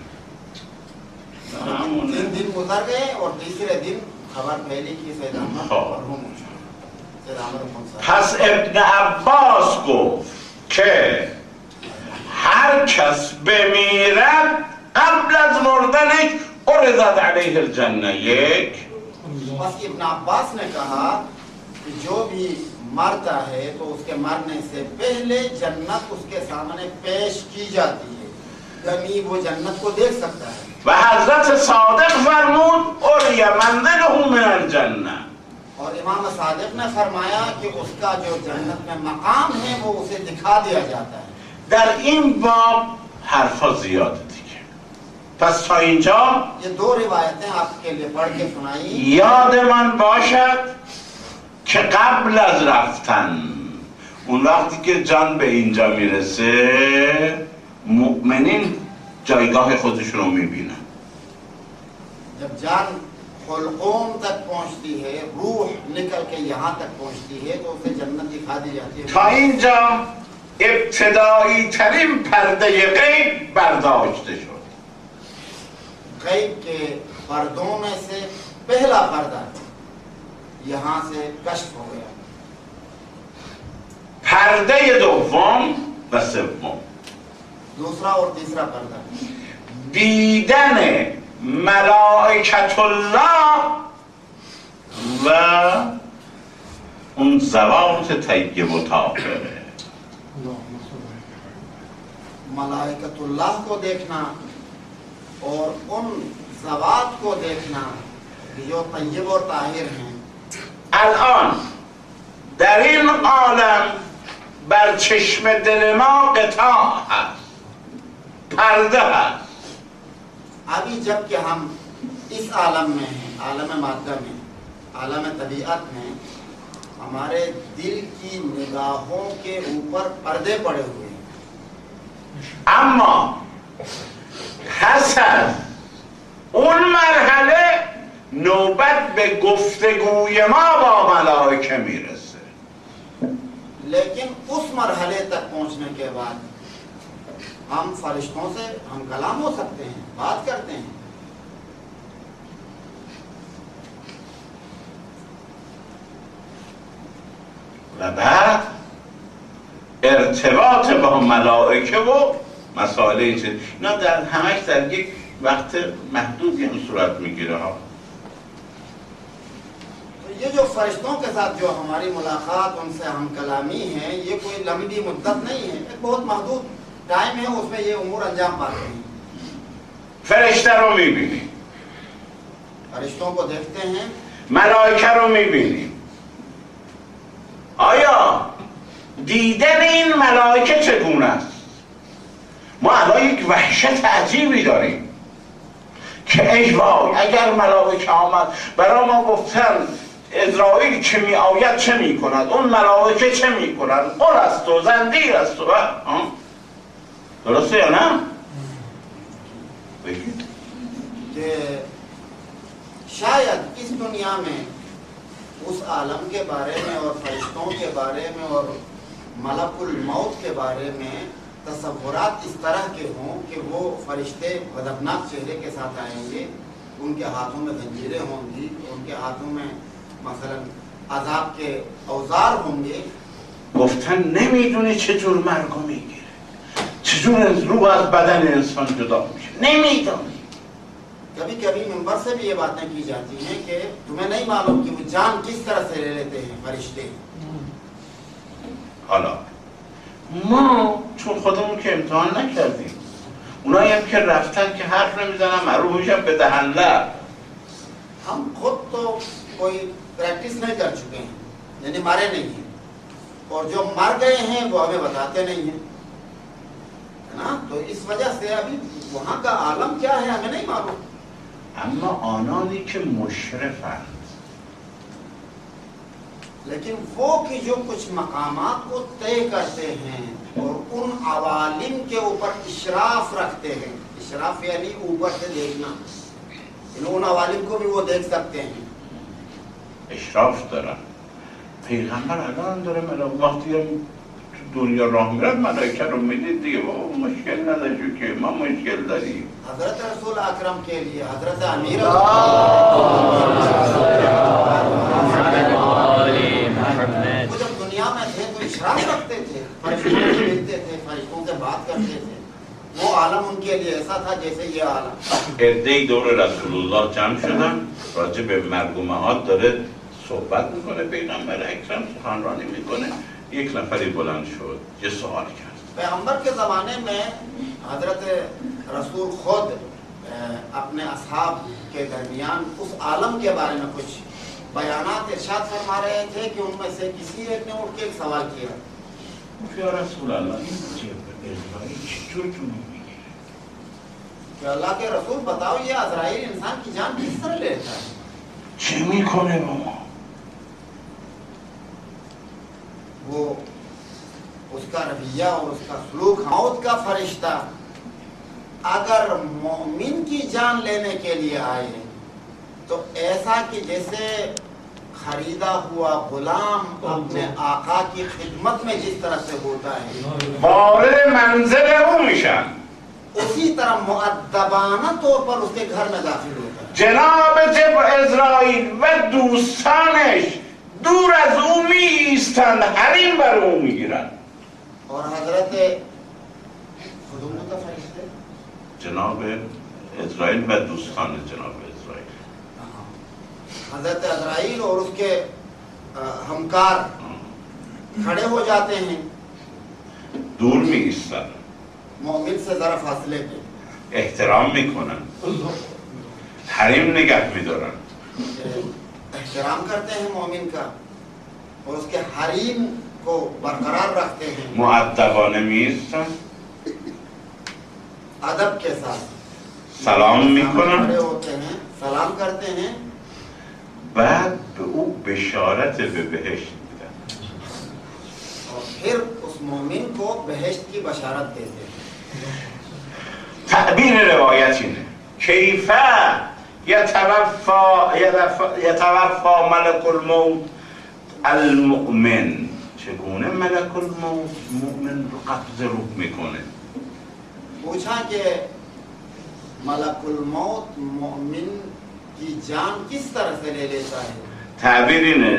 तीन दिन गुजर गए और तीसरे दिन खबर फैली कि सैयद अहमद मरहूम हो चुके। सैयद अहमद खुनसारी
پس ابن عباس گفت که هر کس بمیرد قبل از مردنش عرضت علیه الجنه. یک
बस इब्न अब्बास ने कहा कि जो भी मरता है तो उसके मरने से पहले जन्नत उसके सामने पेश की जाती है, यानी वो जन्नत को देख सकता है।
و حضرت صادق فرمود اوری منزله من الجنه.
और इमाम सादिक ने फरमाया कि उसका जो जन्नत में मकाम है वो उसे दिखा दिया जाता है।
در این باب حرفا زیاده دیگه. پس تا اینجا
ये दो रिवायतें आपके लिए पढ़ के सुनाई।
یاد من باشد که قبل از رفتن اون وقتی که جان به اینجا میرسه مؤمنین جایگاه خودشون رو میبینن.
जब जान खुलकूम तक पहुंचती है, रूह निकल के यहाँ तक पहुंचती है तो उसे जन्नत दिखा दी जाती है।
تا اینجا ابتدایی ترین پرده غیب برداشته شد.
गैब के पर्दों में से पहला पर्दा यहाँ से कश्फ हो गया।
پرده دوم و سوم
दूसरा और तीसरा पर्दा
دیدن ملائکت الله و اون زوات طیبات
मलाइकतुल्लाह को देखना और उन ज़वात को देखना जो तय्यब और ताहिर हैं।
الان در این عالم بر چشم دل ما قطاع هست، پرده هست.
अभी जब कि हम इस आलम में हैं, आलम मादा में, आलम तबीयत में, हमारे दिल की निगाहों के ऊपर पर्दे पड़े हुए हैं।
اما پس از اون مرحله نوبت به گفتگوی ما با ملائکه میرسه.
लेकिन उस मरहले तक पहुंचने के बाद हम फरिश्तों से हम कलाम हो सकते हैं, बात करते हैं।
و بعد ارتباط با ملائکه و مسائل این چیز اینا در همش در یک وقت محدودی هم صورت میگیره ها.
ये जो फरिश्तों के साथ जो हमारी मुलाकात, उनसे हम कलामी हैं, ये कोई लंबी मुद्दत नहीं है, एक बहुत महदूद टाइम है, उसमें ये उमूर अंजाम पाते हैं।
فرشته رو میبینیم،
फरिश्तों को देखते हैं,
ملائکه رو میبینیم. آیا دیدن این ملائکه چگونه است؟ ما الان یک وحشت عجیبی داریم که ای وای اگر ملائکه آمد برای ما گفتن اسرائیل که می آید چه می کند، اون ملائکه چه می کند، قل است و زنجیر است و درسته یا نه؟ بگید
कि शायद इस दुनिया में उस आलम के बारे में और फरिश्तों के बारे में और मलकुल मौत के बारे में तसव्वुरात इस तरह के हों कि वो फरिश्ते बदबनाक चेहरे के साथ आएंगे, उनके हाथों में जंजीरें होंगी, उनके हाथों में मसलन अजाब के औजार होंगे।
گفتن نمیدونی چجور مرگو میگیره، چجور روح از بدن انسان جدا میشه، نمیدونی.
कभी कभी मेंबर से भी ये बातें की जाती हैं कि तुम्हें नहीं मालूम कि वो जान किस तरह से ले लेते हैं फरिश्ते।
حالا ما چون خودمون که امتحان نکردیم، اونایی هم که رفتن که حرف نمیزنن معروف میشن به دهن لب.
हम खुद तो कोई प्रैक्टिस नहीं कर चुके हैं, यानी मारे नहीं हैं, और जो मर गए हैं वो हमें बताते नहीं हैं, है ना। तो इस वजह से अभी वहाँ का आलम क्या है हमें नहीं मालूम।
اما آنانی که مشرفند،
लेकिन वो कि जो कुछ मकामात को तय करते हैं और उन अवालिम के ऊपर इशराफ रखते हैं, इशराफ यानी ऊपर से देखना, उन अवालिम को भी वो देख सकते हैं।
اشراف دارن. پیغمبر الان داره ملائکه وقتی هم تو دنیا راه میرن ملائکه رو میدید دیگه، بابا مشکل نداشو که ما مشکل داریم.
हजरत रसूल अकरम के लिए हजरत अमीर वो जब दुनिया में थे तो इशराफ रखते थे, फरिश्तों से मिलते थे, फरिश्तों से बात करते थे। वो आलम उनके लिए ऐसा था जैसे ये आलम।
عده‌ای دور رسول الله جمع شدن، راجع به مرگ و معاد داره صحبت میکنه، پیغمبر اکرم سخنرانی میکنه. یک نفری بلند شد یه سوال کرد.
पैगंबर के ज़माने में हजरत रसूल खुद अपने असहाब के दरमियान उस आलम के बारे में कुछ बयानात इरशाद फरमा रहे थे कि उनमें से किसी एक ने उठ के एक सवाल किया,
یا رسول الله این اسرائیل چطور جون میگیره؟
कि अल्लाह के रसूल बताओ ये अज़राइल इंसान की जान किस तरह लेता है?
چه میکنه با ما؟
वो उसका रवैया और उसका सलूक, मौत का फरिश्ता अगर मोमिन की जान लेने के लिए आए तो ऐसा कि जैसे खरीदा हुआ गुलाम अपने आका की खिदमत में जिस तरह से होता है
وارد منزل او میشن،
उसी तरह मुअद्दबाना तौर पर उसके घर में दाखिल होता है।
جناب جب اسرائیل و دوستانش دور از او می ایستند، حریم بر او میگیرند.
और हजरत खुदूम का फरिश्ते
جناب اسرائیل و دوستان جناب اسرائیل
हजरत अज़राइल और उसके हमकार खड़े हो जाते हैं
दूर می‌ایستن
मोमिन से जरा फासले पे
احترام میکنن حریم نگه میدارن
एहतराम करते हैं मोमिन का और उसके हरीम को बरकरार रखते हैं
مؤدبانه می‌ایستن
अदब के साथ
سلام
खड़े
میکنن
होते हैं सलाम करते हैं
بعد به او بشارت به بهشت میدن
और फिर उस मोमिन को बहश्त की बशारत देते हैं
تعبیر روایت اینه کیف یتوفا یتوفا ملک الموت المؤمن چگونه ملک الموت مؤمن رو قبض روح میکنه
पूछा कि मलकुल मौत मोमिन की जान किस तरह से ले लेता है
تعبیر اینه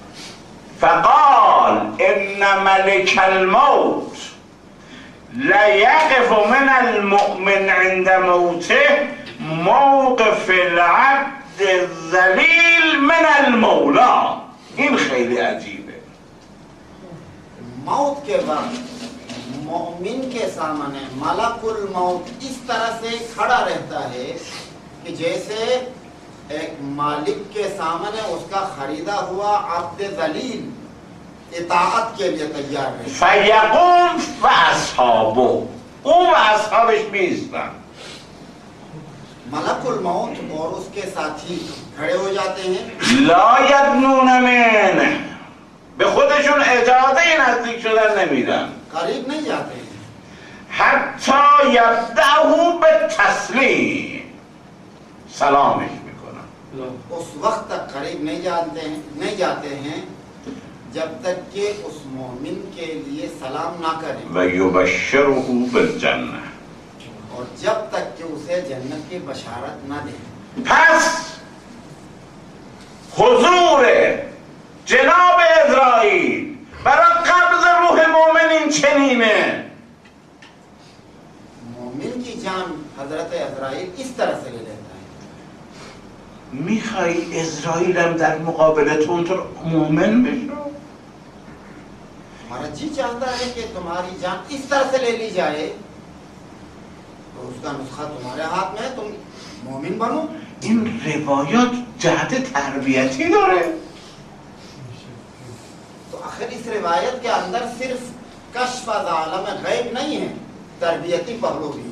فقال ان ملك الموت لا يقف من المؤمن عند موته موقف العبد الذلیل من المولا این خیلی عجیبه
मौत के वक्त मोमिन के सामने मलकुल मौत इस तरह से खड़ा रहता है कि जैसे एक मालिक के सामने उसका खरीदा हुआ अब्द जलील इताअत के लिए तैयार है
فیقوم و اصحابه او و اصحابش میستن
मलकुल मौत और उसके साथी खड़े हो जाते हैं
لا یدنون منه به خودشون اجازه نزدیک شدن نمیدن
करीब नहीं जाते हैं
حتی یبدأه به تسلیم سلامش میکنن
उस वक्त तक करीब नहीं जाते हैं नहीं जाते हैं जब तक कि उस मोमिन के लिए सलाम ना करें
و یبشره بالجنه
और जब तक कि उसे जन्नत की बशारत ना दें
پس حضور جناب اسرائیل برای قبض روح مؤمن این چنینه
मोमिन की जान हजरत अजराइल इस तरह से ले लेता है
میخوای اسرائیل هم در مقابل تو اونطور مؤمن بشه
हमारा जी चाहता है कि तुम्हारी जान इस तरह से ले ली जाए तो उसका नुस्खा तुम्हारे हाथ में है तुम मोमिन बनो
این روایات جهت تربیتی داره
तो आखिर इस रिवायत के अंदर सिर्फ कश्फ आलम गैब नहीं है तरबियती पहलू भी है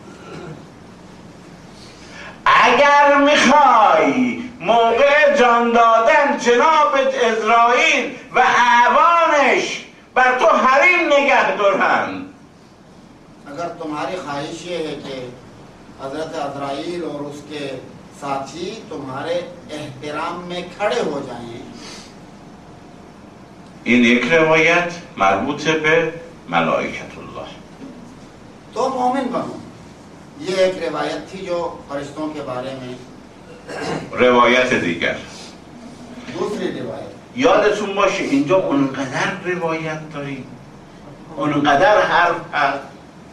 اگر میخوای موقع جان دادن جناب اسرائیل و اعوانش بر تو حریم نگه دارن
अगर तुम्हारी ख्वाहिश ये है कि हजरत अजराइल और उसके साथी तुम्हारे एहतराम में खड़े हो जाएं
این یک روایت مربوط به ملائکت الله
तो मोमिन बनो ये एक रिवायत थी जो फरिश्तों के बारे में
روایت دیگر
दूसरी रिवायत
یادتون باشه اینجا اونقدر روایت داریم اونقدر حرف هست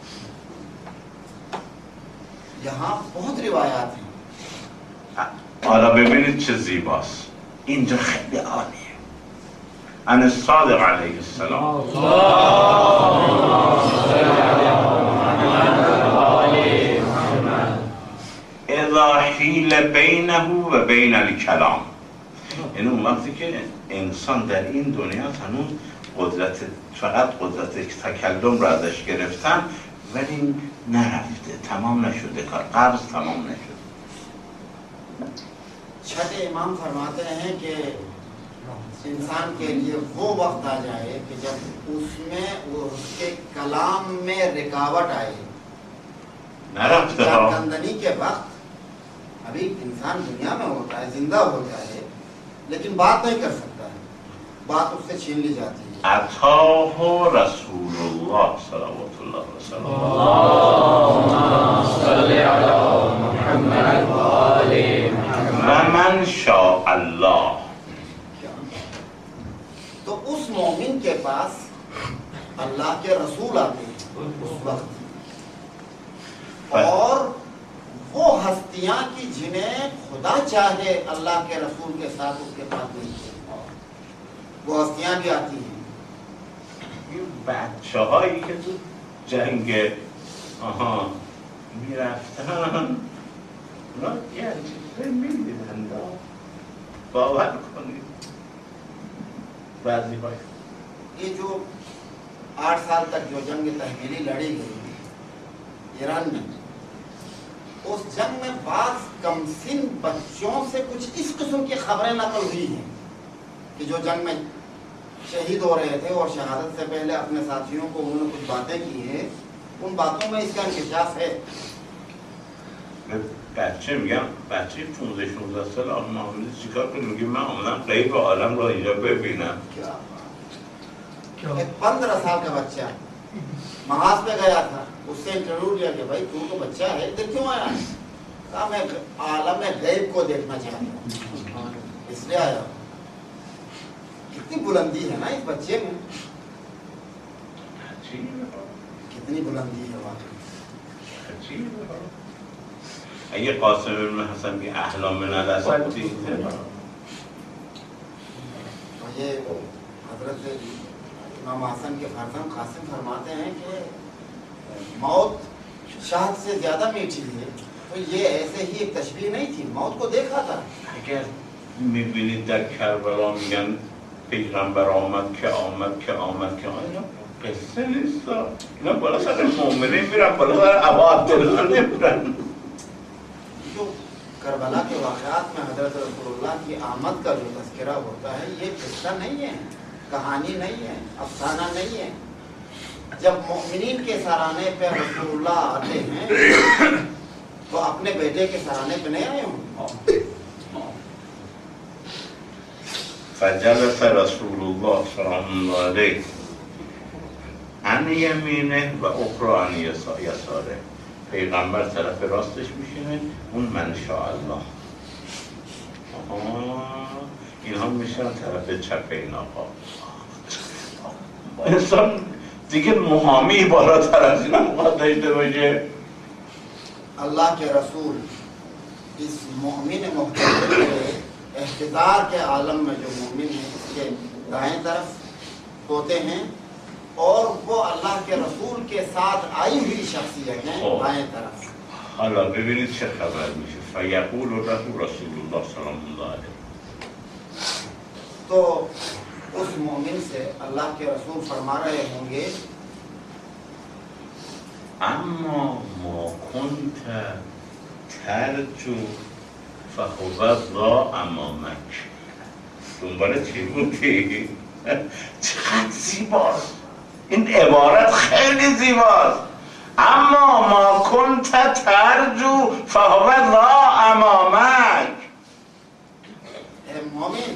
यहाँ बहुत रिवायात हैं
حالا ببینید چه زیباست اینجا خیلی عالیه عن الصادق علیه السلام اذا حیل بینه و بین الکلام یعنی اون وقتی که انسان در این دنیا هنوز قدرت فقط قدرت تکلم را ازش گرفتن ولی نرفته تمام نشده کار قبض تمام نشده
छठे इमाम फरमाते हैं कि इंसान के लिए वो वक्त आ जाए कि जब उसमें वो उसके कलाम में रुकावट आए
نرفته ها
कंदनी के वक्त अभी इंसान दुनिया में होता है जिंदा होता है लेकिन बात नहीं कर सकता है बात उससे छीन ली जाती है
اتاه رسول الله صلوات الله وسلامه
اللهم صل على محمد و آل
و من شاء الله
तो उस मोमिन के पास अल्लाह के रसूल आते हैं उस वक्त और वो हस्तियां की जिन्हें खुदा चाहे अल्लाह के रसूल के साथ उसके पास भेजते हैं वो हस्तियां भी आती हैं।
بچه هایی که تو جنگ آها میرفتن اونا یه چیزی میدیدن باور کنید بعضی های
ये जो आठ साल तक जो जंग तहमीली लड़ी गई ईरान में, उस जंग में बाज कमसिन बच्चों से कुछ इस किस्म की खबरें नकल हुई हैं कि जो जंग में शहीद हो रहे थे और शहादत से पहले अपने साथियों को उन्होंने कुछ बातें की हैं, उन बातों में इसका इंकशाफ है।
بچه میگم بچه پونزده شانزده سال آقا محمدی چیکار کنه؟ میگه من اومدم غیب عالم رو اینجا ببینم.
एक पंद्रह साल का बच्चा महाज पे गया था, उससे इंटरव्यू लिया कि भाई तू तो बच्चा है, इधर क्यों आया? कहा मैं आलम गैब को देखना चाहता हूँ, इसलिए आया। कितनी बुलंदी है ना इस बच्चे में, कितनी बुलंदी है वाकई।
اگه قاسم بن حسن की احلام में ना ला सकती है
ये हजरत इमाम हसन के फरजंद कासिम फरमाते हैं कि मौत शहद से ज्यादा मीठी है, तो ये ऐसे ही एक तशबीह नहीं थी, मौत को देखा था।
اگر میبینید در کربلا میگن پیغمبر آمد که آمد که آمد که آمد، قصه نیست، اینا بالا سر مومنین میرن، بالا سر عبادالله نمیرن.
जो करबला के वाक़यात में हज़रत रसूलुल्लाह की आमद का जो तज़किरा होता है, ये किस्सा नहीं है, कहानी नहीं है, अफसाना नहीं है। जब मोमिनीन के सराने पे रसूलुल्लाह आते हैं तो अपने बेटे के सराने पे नहीं आए होंगे।
فجلس رسول الله صلی الله علیه عن یمینه و اخرى عن یساره. پیغمبر طرف راستش میشینه، اون من شاء الله. آها اینها میشن طرف چپ این آقا. انسان دیگه محامی بالاتر از این آقا داشته باشه.
अल्लाह के रसूल इस मोमिन मुहतरम के इख्तिदार के आलम में जो मोमिन है उसके दाएं तरफ होते हैं और वो अल्लाह के रसूल के साथ आई हुई शख्सियत है बाएं तरफ।
حالا ببینید چه خبر میشه. فیقول له رسول الله صلی الله علیه.
तो उस मोमिन से अल्लाह के रसूल फरमा रहे होंगे
اما ما كنت ترجو فهو ذا امامک. دنبال چی بودی؟ چقدر زیباست این عبارت، خیلی زیباست. اما ما كنت ترجو فهو ذا امامک.
मोमिन,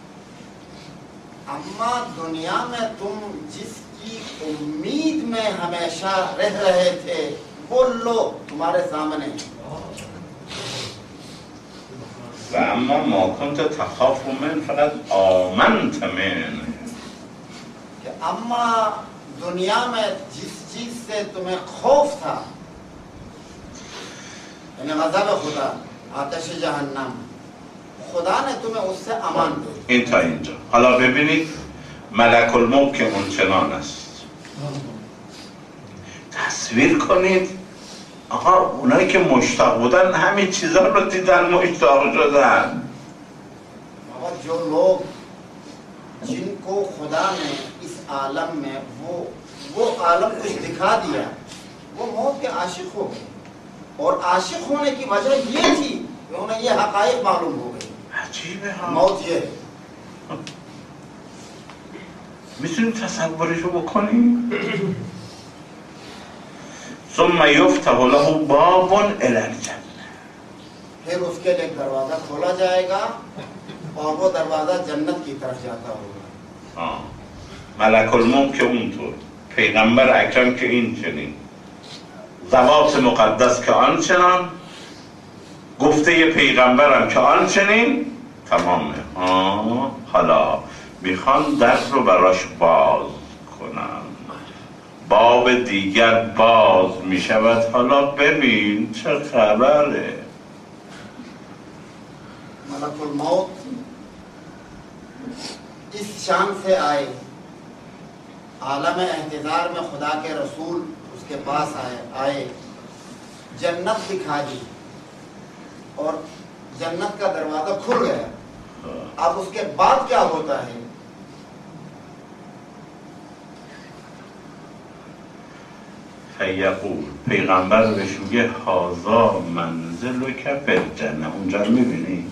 अम्मा दुनिया में तुम जिसकी उम्मीद में हमेशा रह रहे थे वो लो तुम्हारे सामने।
و اما ما كنت تخاف من فقط آمنت من.
कि अम्मा दुनिया में जिस चीज से तुम्हें खौफ था, यानी गज़ब खुदा, आतिश जहन्नम, खुदा ने तुम्हें उससे अमान दे।
این تا اینجا. حالا ببینید ملک الموت که اونچنان است. تصویر کنید آقا اونایی که مشتاق بودن همین چیزا رو دیدن، مشتاق شدن.
और जो लोग जिनको खुदा ने इस आलम में वो वो आलम कुछ दिखा दिया, वो मौत के आशिक हो गए। और आशिक होने की वजह ये थी कि उन्हें ये हकायक मालूम हो गई।
عجیبه ها.
मौत ये है।
میتونیم تصورشو بکنیم؟ ثم یفتح له باب الی الجنه.
फिर उसके लिए दरवाजा खोला जाएगा और वो दरवाजा जन्नत की तरफ जाता होगा।
آه. ملک الموت که اونطور، پیغمبر اکرم که این چنین، ذوات مقدس که آنچنان، گفته پیغمبرم که آنچنین، تمامه. آه. حالا میخوان در رو براش باز کنن، باب دیگر باز میشود. حالا ببین چه خبره.
मलकुल मौत इस शान से आए, आलम एहतिज़ार में खुदा के रसूल उसके पास आए आए जन्नत दिखा दी और जन्नत का दरवाजा खुल गया। अब उसके बाद क्या होता है?
فیقول پیغمبر بهش میگه هازا منزل که فی الجنه. اونجا رو میبینی؟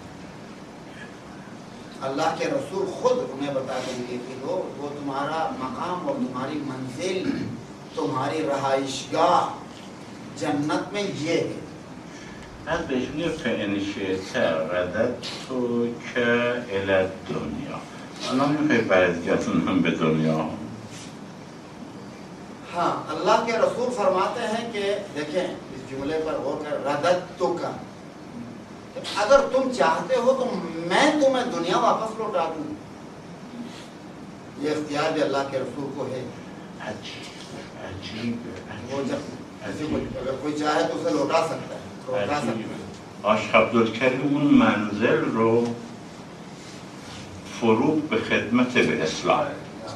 अल्लाह के रसूल खुद उन्हें बता देंगे कि लो वो तुम्हारा मकाम और तुम्हारी मंजिल, तुम्हारी रहाइशगाह जन्नत में ये है।
بعد بهش میگه فإن شئت رددتک الی الدنیا. الان میخوای برگردون هم به دنیا.
हाँ, अल्लाह के रसूल फरमाते हैं कि देखें इस जुमले पर गौर कर, रदद्तुका, अगर तुम चाहते हो तो मैं तुम्हें दुनिया वापस लौटा दूं। ये इख्तियार भी अल्लाह के रसूल को है। वो जब किसी को अगर कोई चाहे तो उसे लौटा सकता है, लौटा सकता है।
آش عبدالکریم اون منزل رو فروغ به خدمت به اسلام.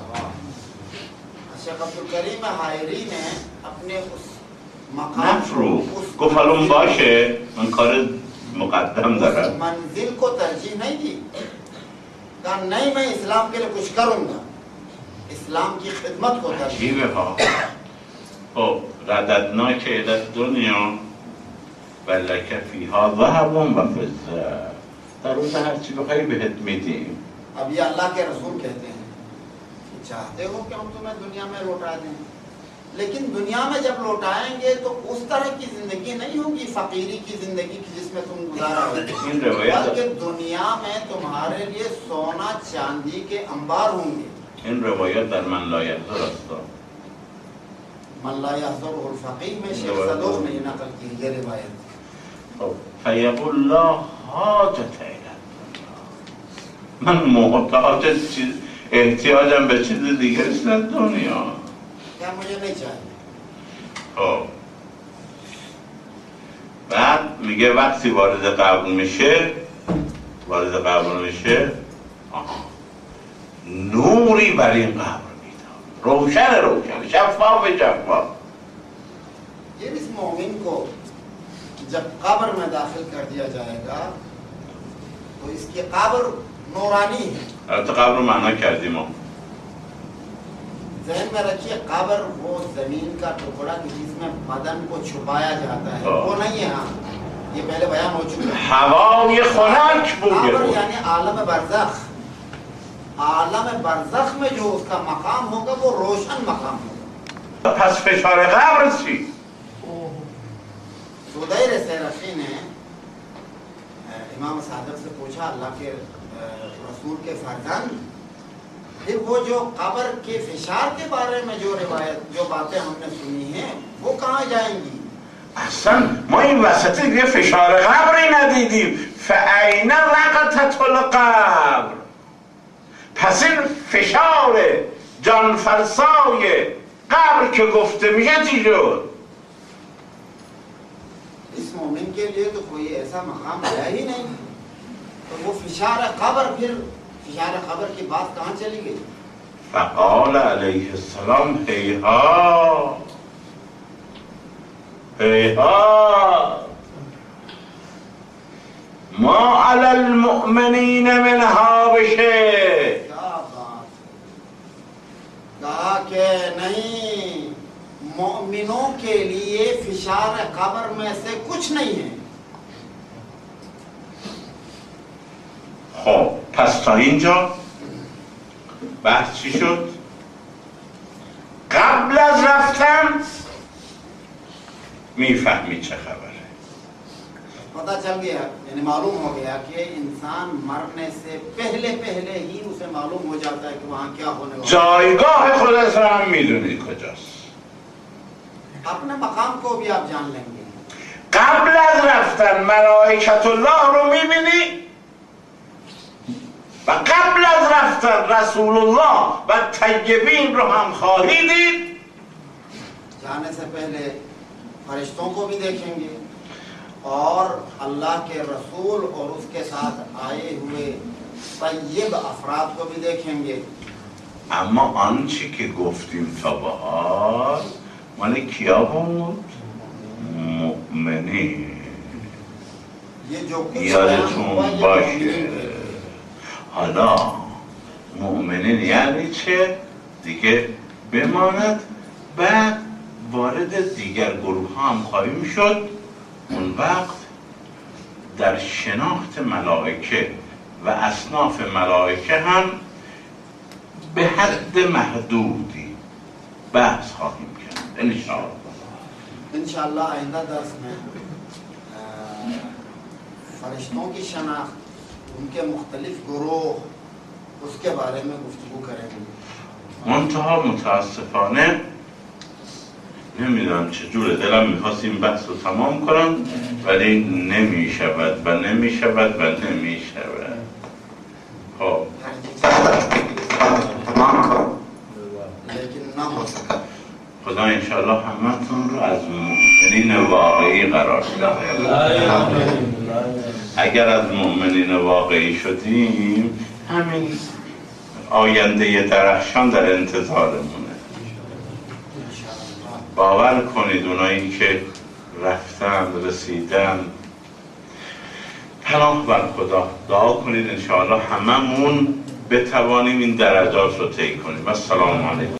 शेख अब्दुल करीम हायरी ने अपने उस
نه
मकाम
فروغ
उस
گفت الان باشه من کار مقدم دارم.
मंजिल को तरजीह नहीं दी, कहा नहीं मैं इस्लाम के लिए कुछ करूंगा, इस्लाम की खिदमत को तरजीह।
عجیبه ها. خب رددناک الی الدنیا ولک فیها ذهب و فضه. در اون هر چی بخوای بهت میدیم.
अब ये अल्लाह के रसूल कहते हैं कि चाहते हो कि हम तुम्हें दुनिया में लौटा दें, लेकिन दुनिया में जब लौटाएंगे तो उस तरह की जिंदगी नहीं होगी फकीरी की जिंदगी की जिसमें तुम गुजारा हो, बल्कि दुनिया में तुम्हारे लिए सोना चांदी के अंबार होंगे।
این روایت در من لا یحضر است.
मन ला यहज़ुरुहुल फक़ीह में शेख सदूक़ ने ये नकल की ये रिवायत।
خب فیقول لا حاجت الی الدنیا. من محتاج چیز احتیاجم به چیز دیگه است در دنیا.
क्या मुझे नहीं चाहिए।
خب بعد میگه وقتی وارد قبر میشه وارد قبر میشه آها نوری بر این قبر میتاب، روشن روشن شفاف شفاف.
ये इस मोमिन को जब कब्र में दाखिल कर दिया जाएगा तो इसकी कब्र नूरानी है।
البته قبر رو معنا کردیم ما.
ज़हन में रखिए कब्र वो जमीन का टुकड़ा कि जिसमें बदन को छुपाया जाता है, वो नहीं है। हाँ, ये पहले बयान हो चुका है।
هوای خنک
कब्र
بوده.
यानी आलम बरज़ख, आलम बरज़ख में जो उसका मकाम होगा वो रोशन मकाम होगा।
پس فشار قبر چی؟
सुदैर सैरफ़ी ने इमाम सादिक़ से पूछा, अल्लाह के रसूल के फर्जंद, फिर वो जो कब्र के फिशार के बारे में जो रिवायत जो बातें हमने सुनी हैं वो कहाँ जाएंगी؟
اصلا ما این وسط دیگه فشار قبری ندیدیم. فأین لقطة القبر. پس این فشار جانفرسای قبر که گفته میشه چی شد؟
इस मोमिन के लिए तो कोई ऐसा मकाम है ही नहीं, तो वो फिशार कब्र, फिर फिशार कब्र की बात कहाँ चली गई?
فقال علیه السلام هیها هیها ما علی المؤمنین منها بشه.
क्या बात, कहा कि नहीं, मोमिनों के लिए फिशार कब्र में से कुछ नहीं है।
خب پس تا اینجا بحث چی شد؟ قبل از رفتن میفهمی چه خبره.
पता चल गया, यानी मालूम हो गया कि इंसान मरने से पहले पहले ही उसे मालूम हो जाता है कि वहाँ क्या होने वाला है।
جایگاه خودت رو هم میدونی کجاست.
अपने मकाम को भी आप जान लेंगे।
قبل از رفتن ملائکت الله رو میبینی و قبل از رفتن رسول الله و طیبین رو هم خواهی دید.
जाने से पहले फरिश्तों को भी देखेंगे और अल्लाह के रसूल और उसके साथ आए हुए طیب افراد کو بھی دیکھیں گے.
اما آنچه که گفتیم تا به حال مال کیا بود؟ مؤمنین. یادتون باشه. حالا مؤمنین یعنی چه؟ دیگه بماند، بعد وارد دیگر گروه هم خواهیم شد. اون وقت در شناخت ملائکه و اصناف ملائکه هم به حد محدودی بحث خواهیم کرد انشاءالله.
انشاءاللہ آئندہ درس میں فرشتوں کی شناخت، ان کے مختلف گروہ، اس کے بارے میں گفتگو کریں گے.
منتها متاسفانه نمیدونم چجوره، دلم میخواست این بحث رو تمام کنم ولی نمیشود و نمیشود و نمیشود. خب
لیکن نہ ہو سکا.
خدا انشاءالله همتون رو از مؤمنین واقعی قرار بده. اگر از مؤمنین واقعی شدیم همین آینده درخشان در انتظارمونه. باور کنید اونایی که رفتن رسیدن، پناه بر خدا دعا کنید انشاءالله هممون بتوانیم این درجات رو طی کنیم. السلام علیکم.